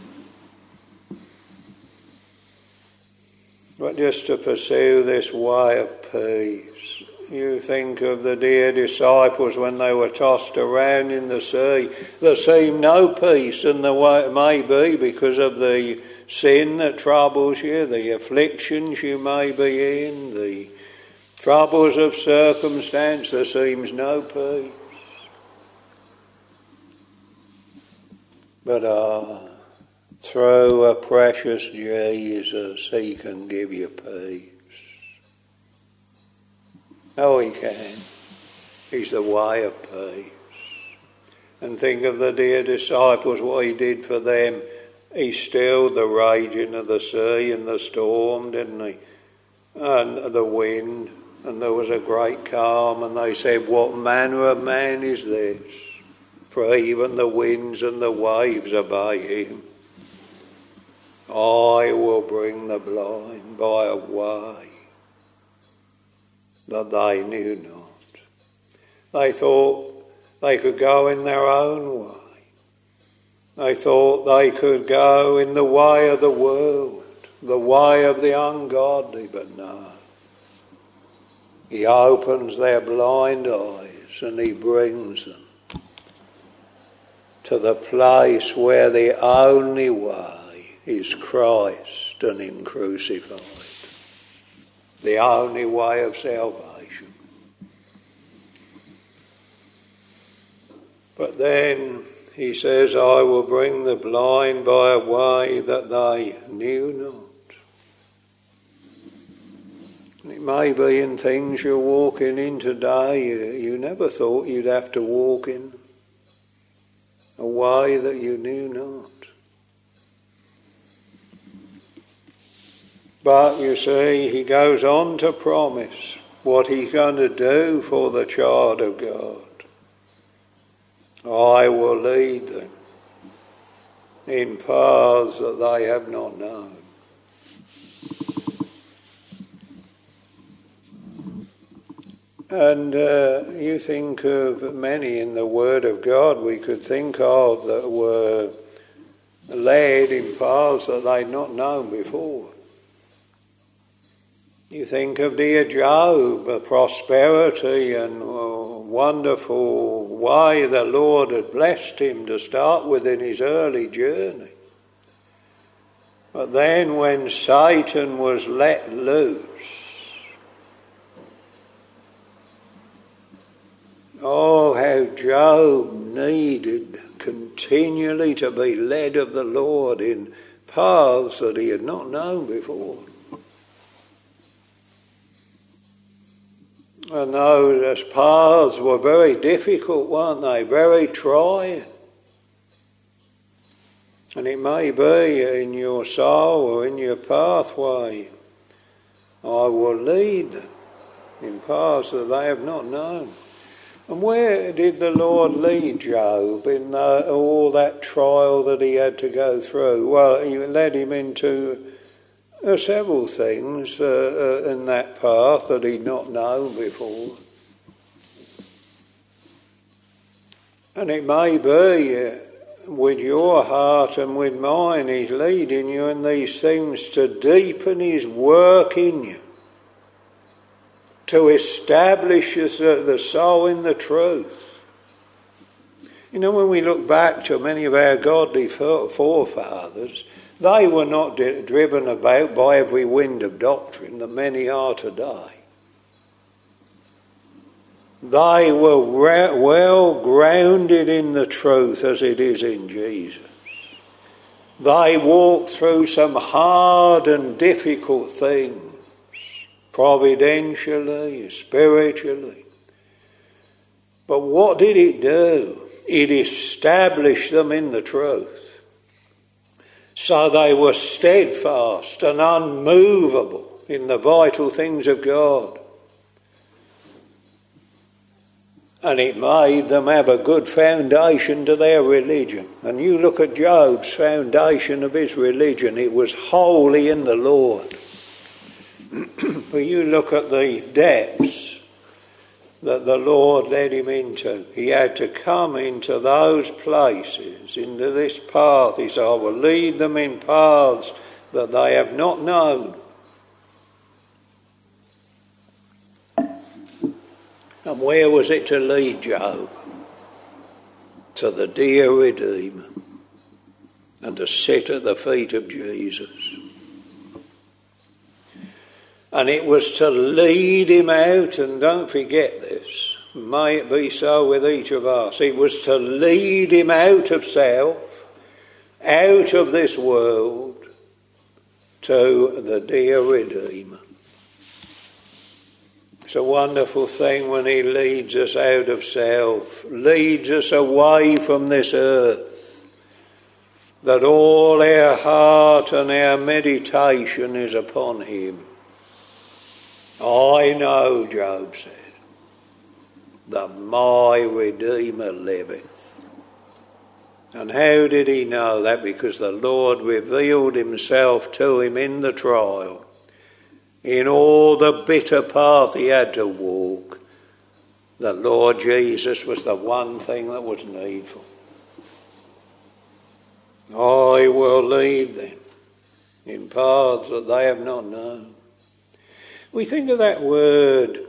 But just to pursue this way of peace, you think of the dear disciples when they were tossed around in the sea. There seemed no peace, and there may be because of the sin that troubles you, the afflictions you may be in, the troubles of circumstance. There seems no peace. But ah, through a precious Jesus, he can give you peace. Oh, he can. He's the way of peace. And think of the dear disciples, what he did for them. He stilled the raging of the sea and the storm, didn't he? And the wind, and there was a great calm, and they said, what manner of man is this? For even the winds and the waves obey him. I will bring the blind by a way that they knew not. They thought they could go in their own way. They thought they could go in the way of the world, the way of the ungodly, but no. He opens their blind eyes and he brings them to the place where the only way is Christ and him crucified. The only way of salvation. But then he says, I will bring the blind by a way that they knew not. And it may be in things you're walking in today you, you never thought you'd have to walk in. A way that you knew not. But you see, he goes on to promise what he's going to do for the child of God. I will lead them in paths that they have not known. And uh, you think of many in the Word of God we could think of that were led in paths that they'd not known before. You think of dear Job, the prosperity and uh, wonderful way the Lord had blessed him to start with in his early journey. But then when Satan was let loose, oh, how Job needed continually to be led of the Lord in paths that he had not known before. And those paths were very difficult, weren't they? Very trying. And it may be in your soul or in your pathway, I will lead them in paths that they have not known. And where did the Lord lead Job in the, all that trial that he had to go through? Well, he led him into uh, several things uh, uh, in that path that he'd not known before. And it may be uh, with your heart and with mine, he's leading you in these things to deepen his work in you, to establish the soul in the truth. You know, when we look back to many of our godly forefathers, they were not driven about by every wind of doctrine that many are today. They were well grounded in the truth as it is in Jesus. They walked through some hard and difficult things, providentially, spiritually. But what did it do? It established them in the truth. So they were steadfast and unmovable in the vital things of God. And it made them have a good foundation to their religion. And you look at Job's foundation of his religion, it was wholly in the Lord. But you look at the depths that the Lord led him into. He had to come into those places, into this path. He said, I will lead them in paths that they have not known. And where was it to lead Job? To the dear Redeemer, and to sit at the feet of Jesus. And it was to lead him out, and don't forget this, may it be so with each of us, it was to lead him out of self, out of this world, to the dear Redeemer. It's a wonderful thing when he leads us out of self, leads us away from this earth, that all our heart and our meditation is upon him. I know, Job said, that my Redeemer liveth. And how did he know that? Because the Lord revealed himself to him in the trial. In all the bitter path he had to walk, the Lord Jesus was the one thing that was needful. I will lead them in paths that they have not known. We think of that word,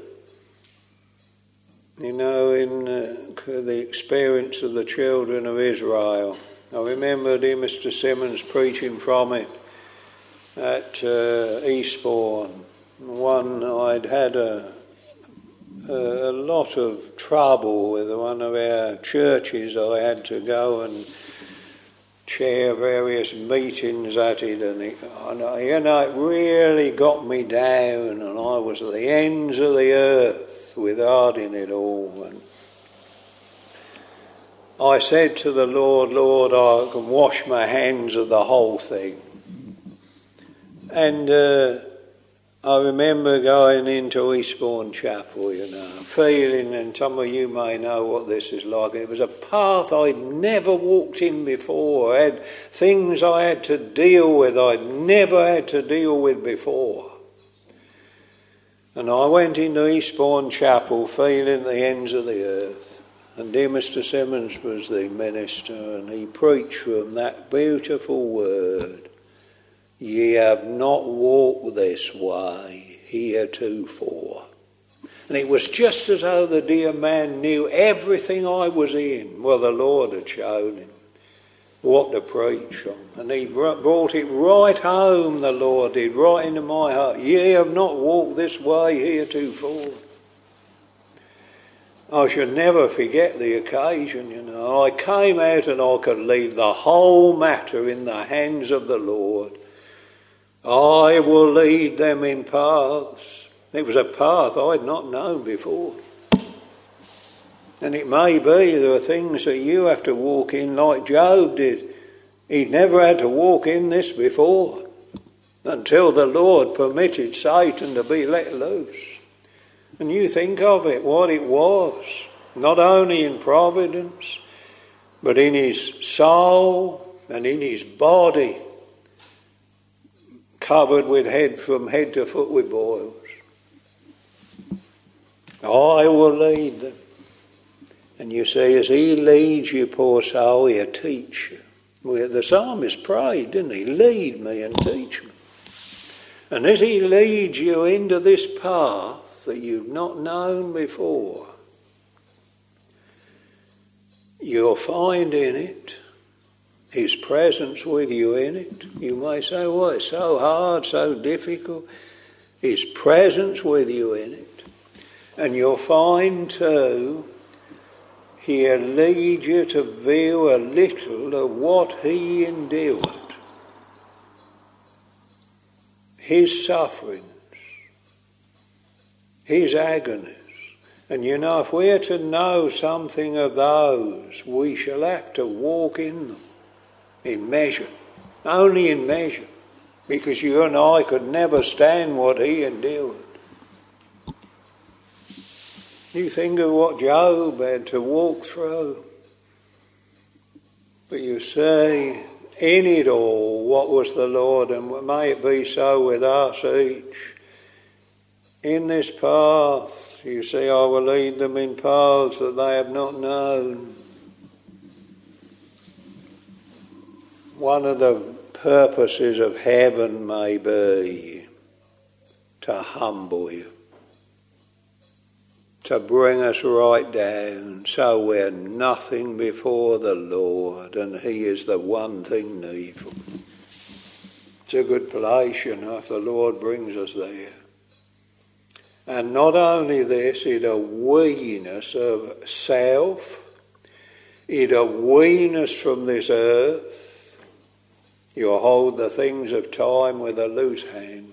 you know, in uh, the experience of the children of Israel. I remember dear Mister Simmons preaching from it at uh, Eastbourne. One, I'd had a, a, a lot of trouble with one of our churches. I had to go and chair various meetings at it, and, it, and you know, it really got me down, and I was at the ends of the earth regarding it all. And I said to the Lord, Lord, I can wash my hands of the whole thing. And uh, I remember going into Eastbourne Chapel, you know, feeling, and some of you may know what this is like, it was a path I'd never walked in before. I had things I had to deal with I'd never had to deal with before. And I went into Eastbourne Chapel feeling the ends of the earth. And dear Mister Simmons was the minister, and he preached from that beautiful word, ye have not walked this way heretofore. And it was just as though the dear man knew everything I was in. Well, the Lord had shown him what to preach on. And he brought it right home, the Lord did, right into my heart. Ye have not walked this way heretofore. I should never forget the occasion, you know. I came out and I could leave the whole matter in the hands of the Lord. I will lead them in paths. It was a path I had not known before. And it may be there are things that you have to walk in like Job did. He'd never had to walk in this before until the Lord permitted Satan to be let loose. And you think of it, what it was, not only in providence, but in his soul and in his body, covered with head from head to foot with boils. I will lead them And you see, as he leads you, poor soul, he'll teach you. Well, the psalmist prayed, didn't he? Lead me and teach me. And as he leads you into this path that you've not known before, you'll find in it his presence with you in it. You may say, well, it's so hard, so difficult. His presence with you in it. And you'll find too, he'll lead you to view a little of what he endured. His sufferings, his agonies. And you know, if we're to know something of those, we shall have to walk in them, in measure, only in measure, because you and I could never stand what he endured. You think of what Job had to walk through. But you see, in it all, what was the Lord, and may it be so with us each. In this path, you see, I will lead them in paths that they have not known. One of the purposes of heaven may be to humble you, to bring us right down so we're nothing before the Lord and he is the one thing needful. It's a good place, you know, if the Lord brings us there. And not only this, it'll wean us of self, it'll wean us from this earth. You'll hold the things of time with a loose hand.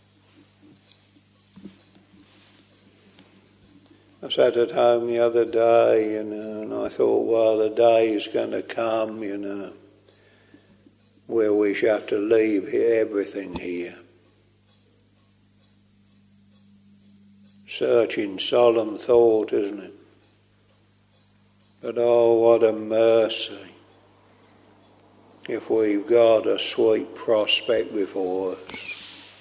I sat at home the other day, you know, and I thought, well, the day is going to come, you know, where we shall have to leave here, everything here. Searching, solemn thought, isn't it? But oh, what a mercy if we've got a sweet prospect before us.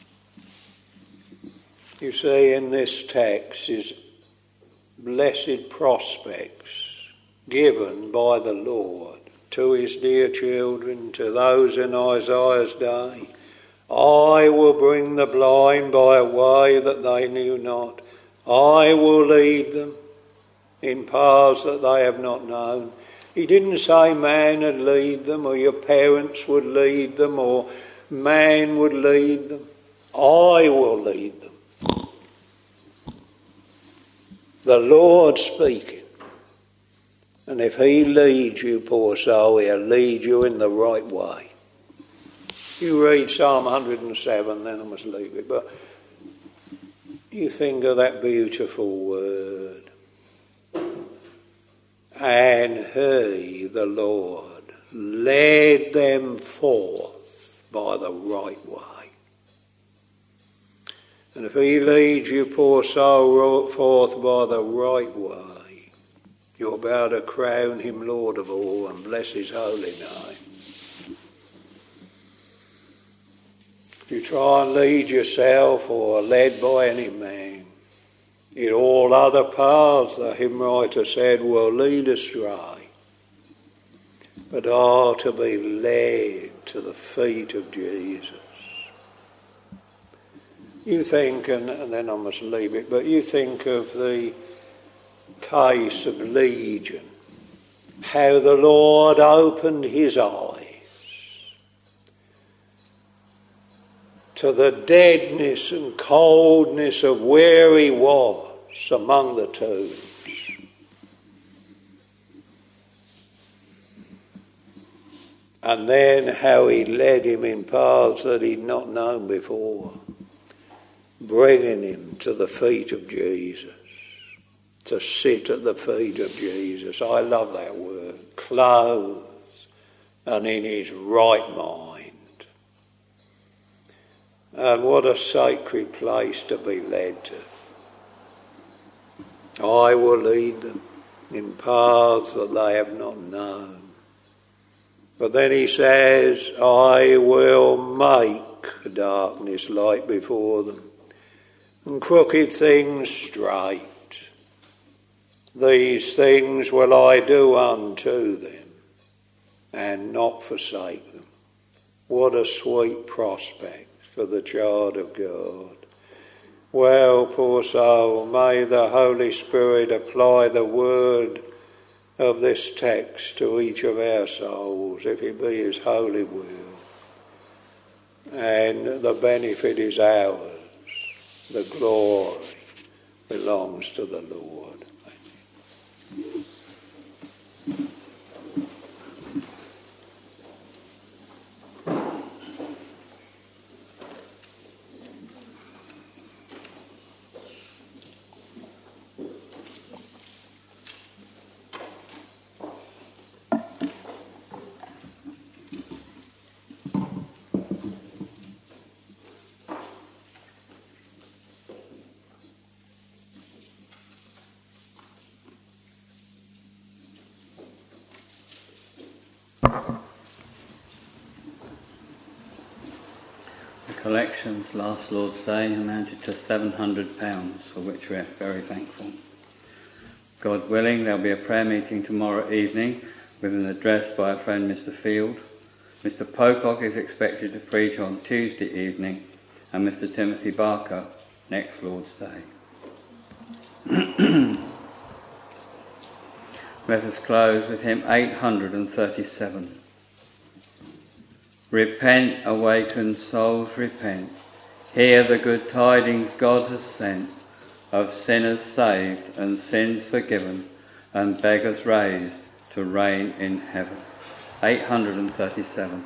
You see, in this text is blessed prospects given by the Lord to his dear children, to those in Isaiah's day. I will bring the blind by a way that they knew not. I will lead them in paths that they have not known. He didn't say man would lead them, or your parents would lead them, or man would lead them. I will lead them. The Lord speaking. And if he leads you, poor soul, he'll lead you in the right way. You read Psalm one hundred and seven, then I must leave it. But you think of that beautiful word. And he, the Lord, led them forth by the right way. And if he leads you, poor soul, forth by the right way, you're about to crown him Lord of all and bless his holy name. If you try and lead yourself or are led by any man, in all other paths, the hymn writer said, will lead astray. But are to be led to the feet of Jesus. You think, and, and then I must leave it, but you think of the case of Legion, how the Lord opened his eyes to the deadness and coldness of where he was among the tombs. And then how he led him in paths that he'd not known before, bringing him to the feet of Jesus, to sit at the feet of Jesus. I love that word, clothed and in his right mind. And what a sacred place to be led to. I will lead them in paths that they have not known. But then he says, I will make darkness light before them, and crooked things straight. These things will I do unto them, and not forsake them. What a sweet prospect for the child of God. Well, poor soul, may the Holy Spirit apply the word of this text to each of our souls, if it be his holy will. And the benefit is ours. The glory belongs to the Lord. Amen. Collections last Lord's Day amounted to seven hundred pounds, for which we are very thankful. God willing, there'll be a prayer meeting tomorrow evening with an address by a friend, Mister Field. Mister Pocock is expected to preach on Tuesday evening, and Mister Timothy Barker next Lord's Day. Let us close with hymn eight hundred thirty-seven. Repent, awakened souls, repent. Hear the good tidings God has sent, of sinners saved and sins forgiven, and beggars raised to reign in heaven. eight hundred thirty-seven.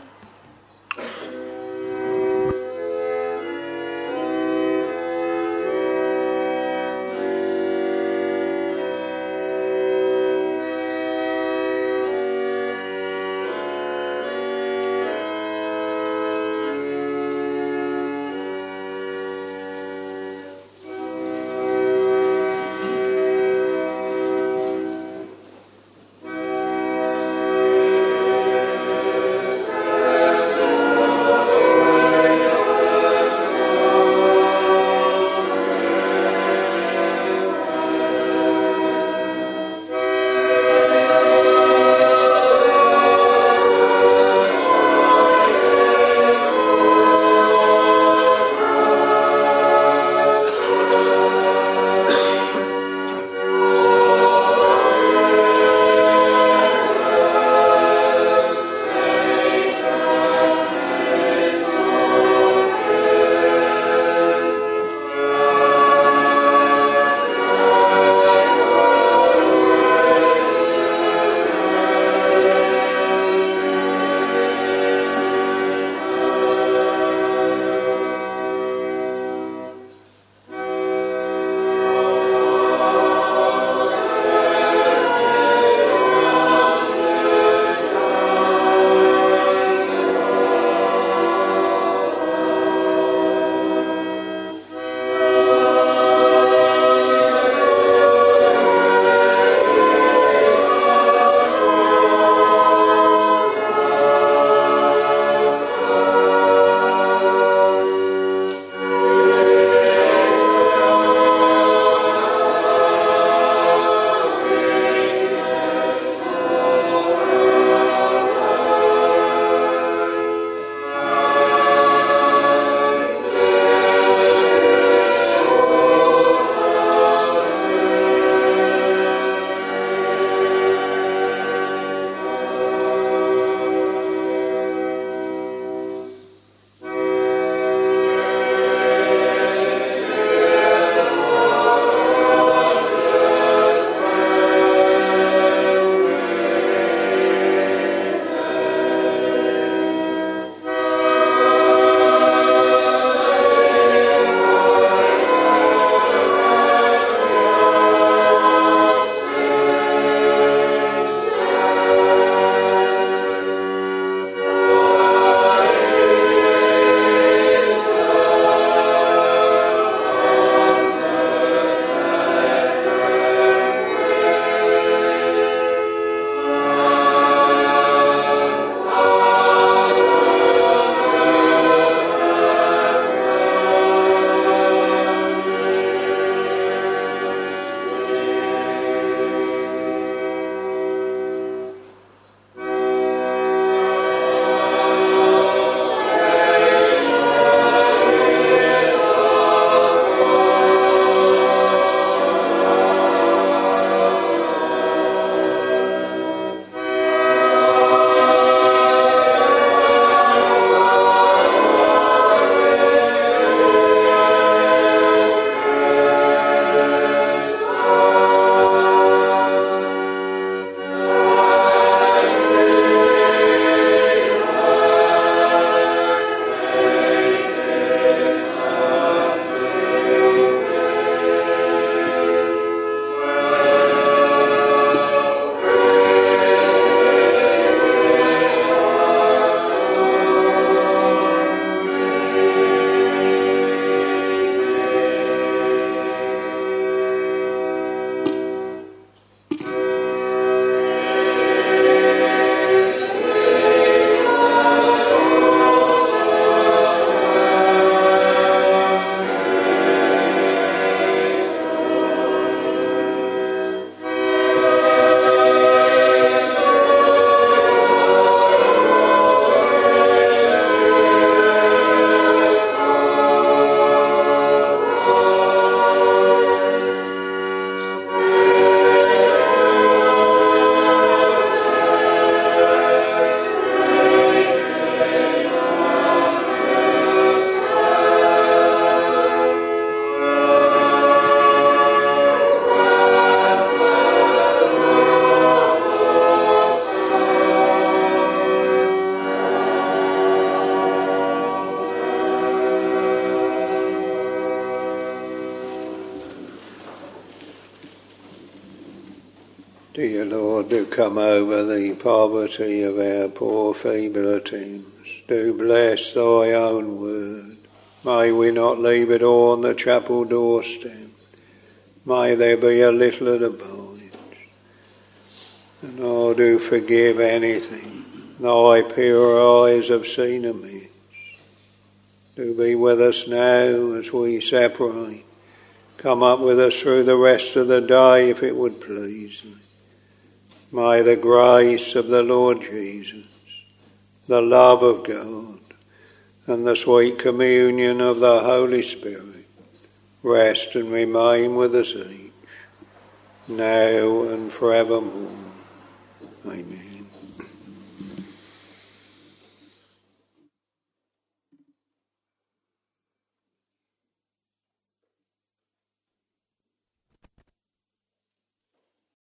Dear Lord, do come over the poverty of our poor feeble attempts. Do bless thy own word. May we not leave it all on the chapel doorstep. May there be a little that abides. And oh, do forgive anything thy pure eyes have seen amiss. Do be with us now as we separate. Come up with us through the rest of the day if it would please thee. May the grace of the Lord Jesus, the love of God, and the sweet communion of the Holy Spirit rest and remain with us each, now and forevermore. Amen.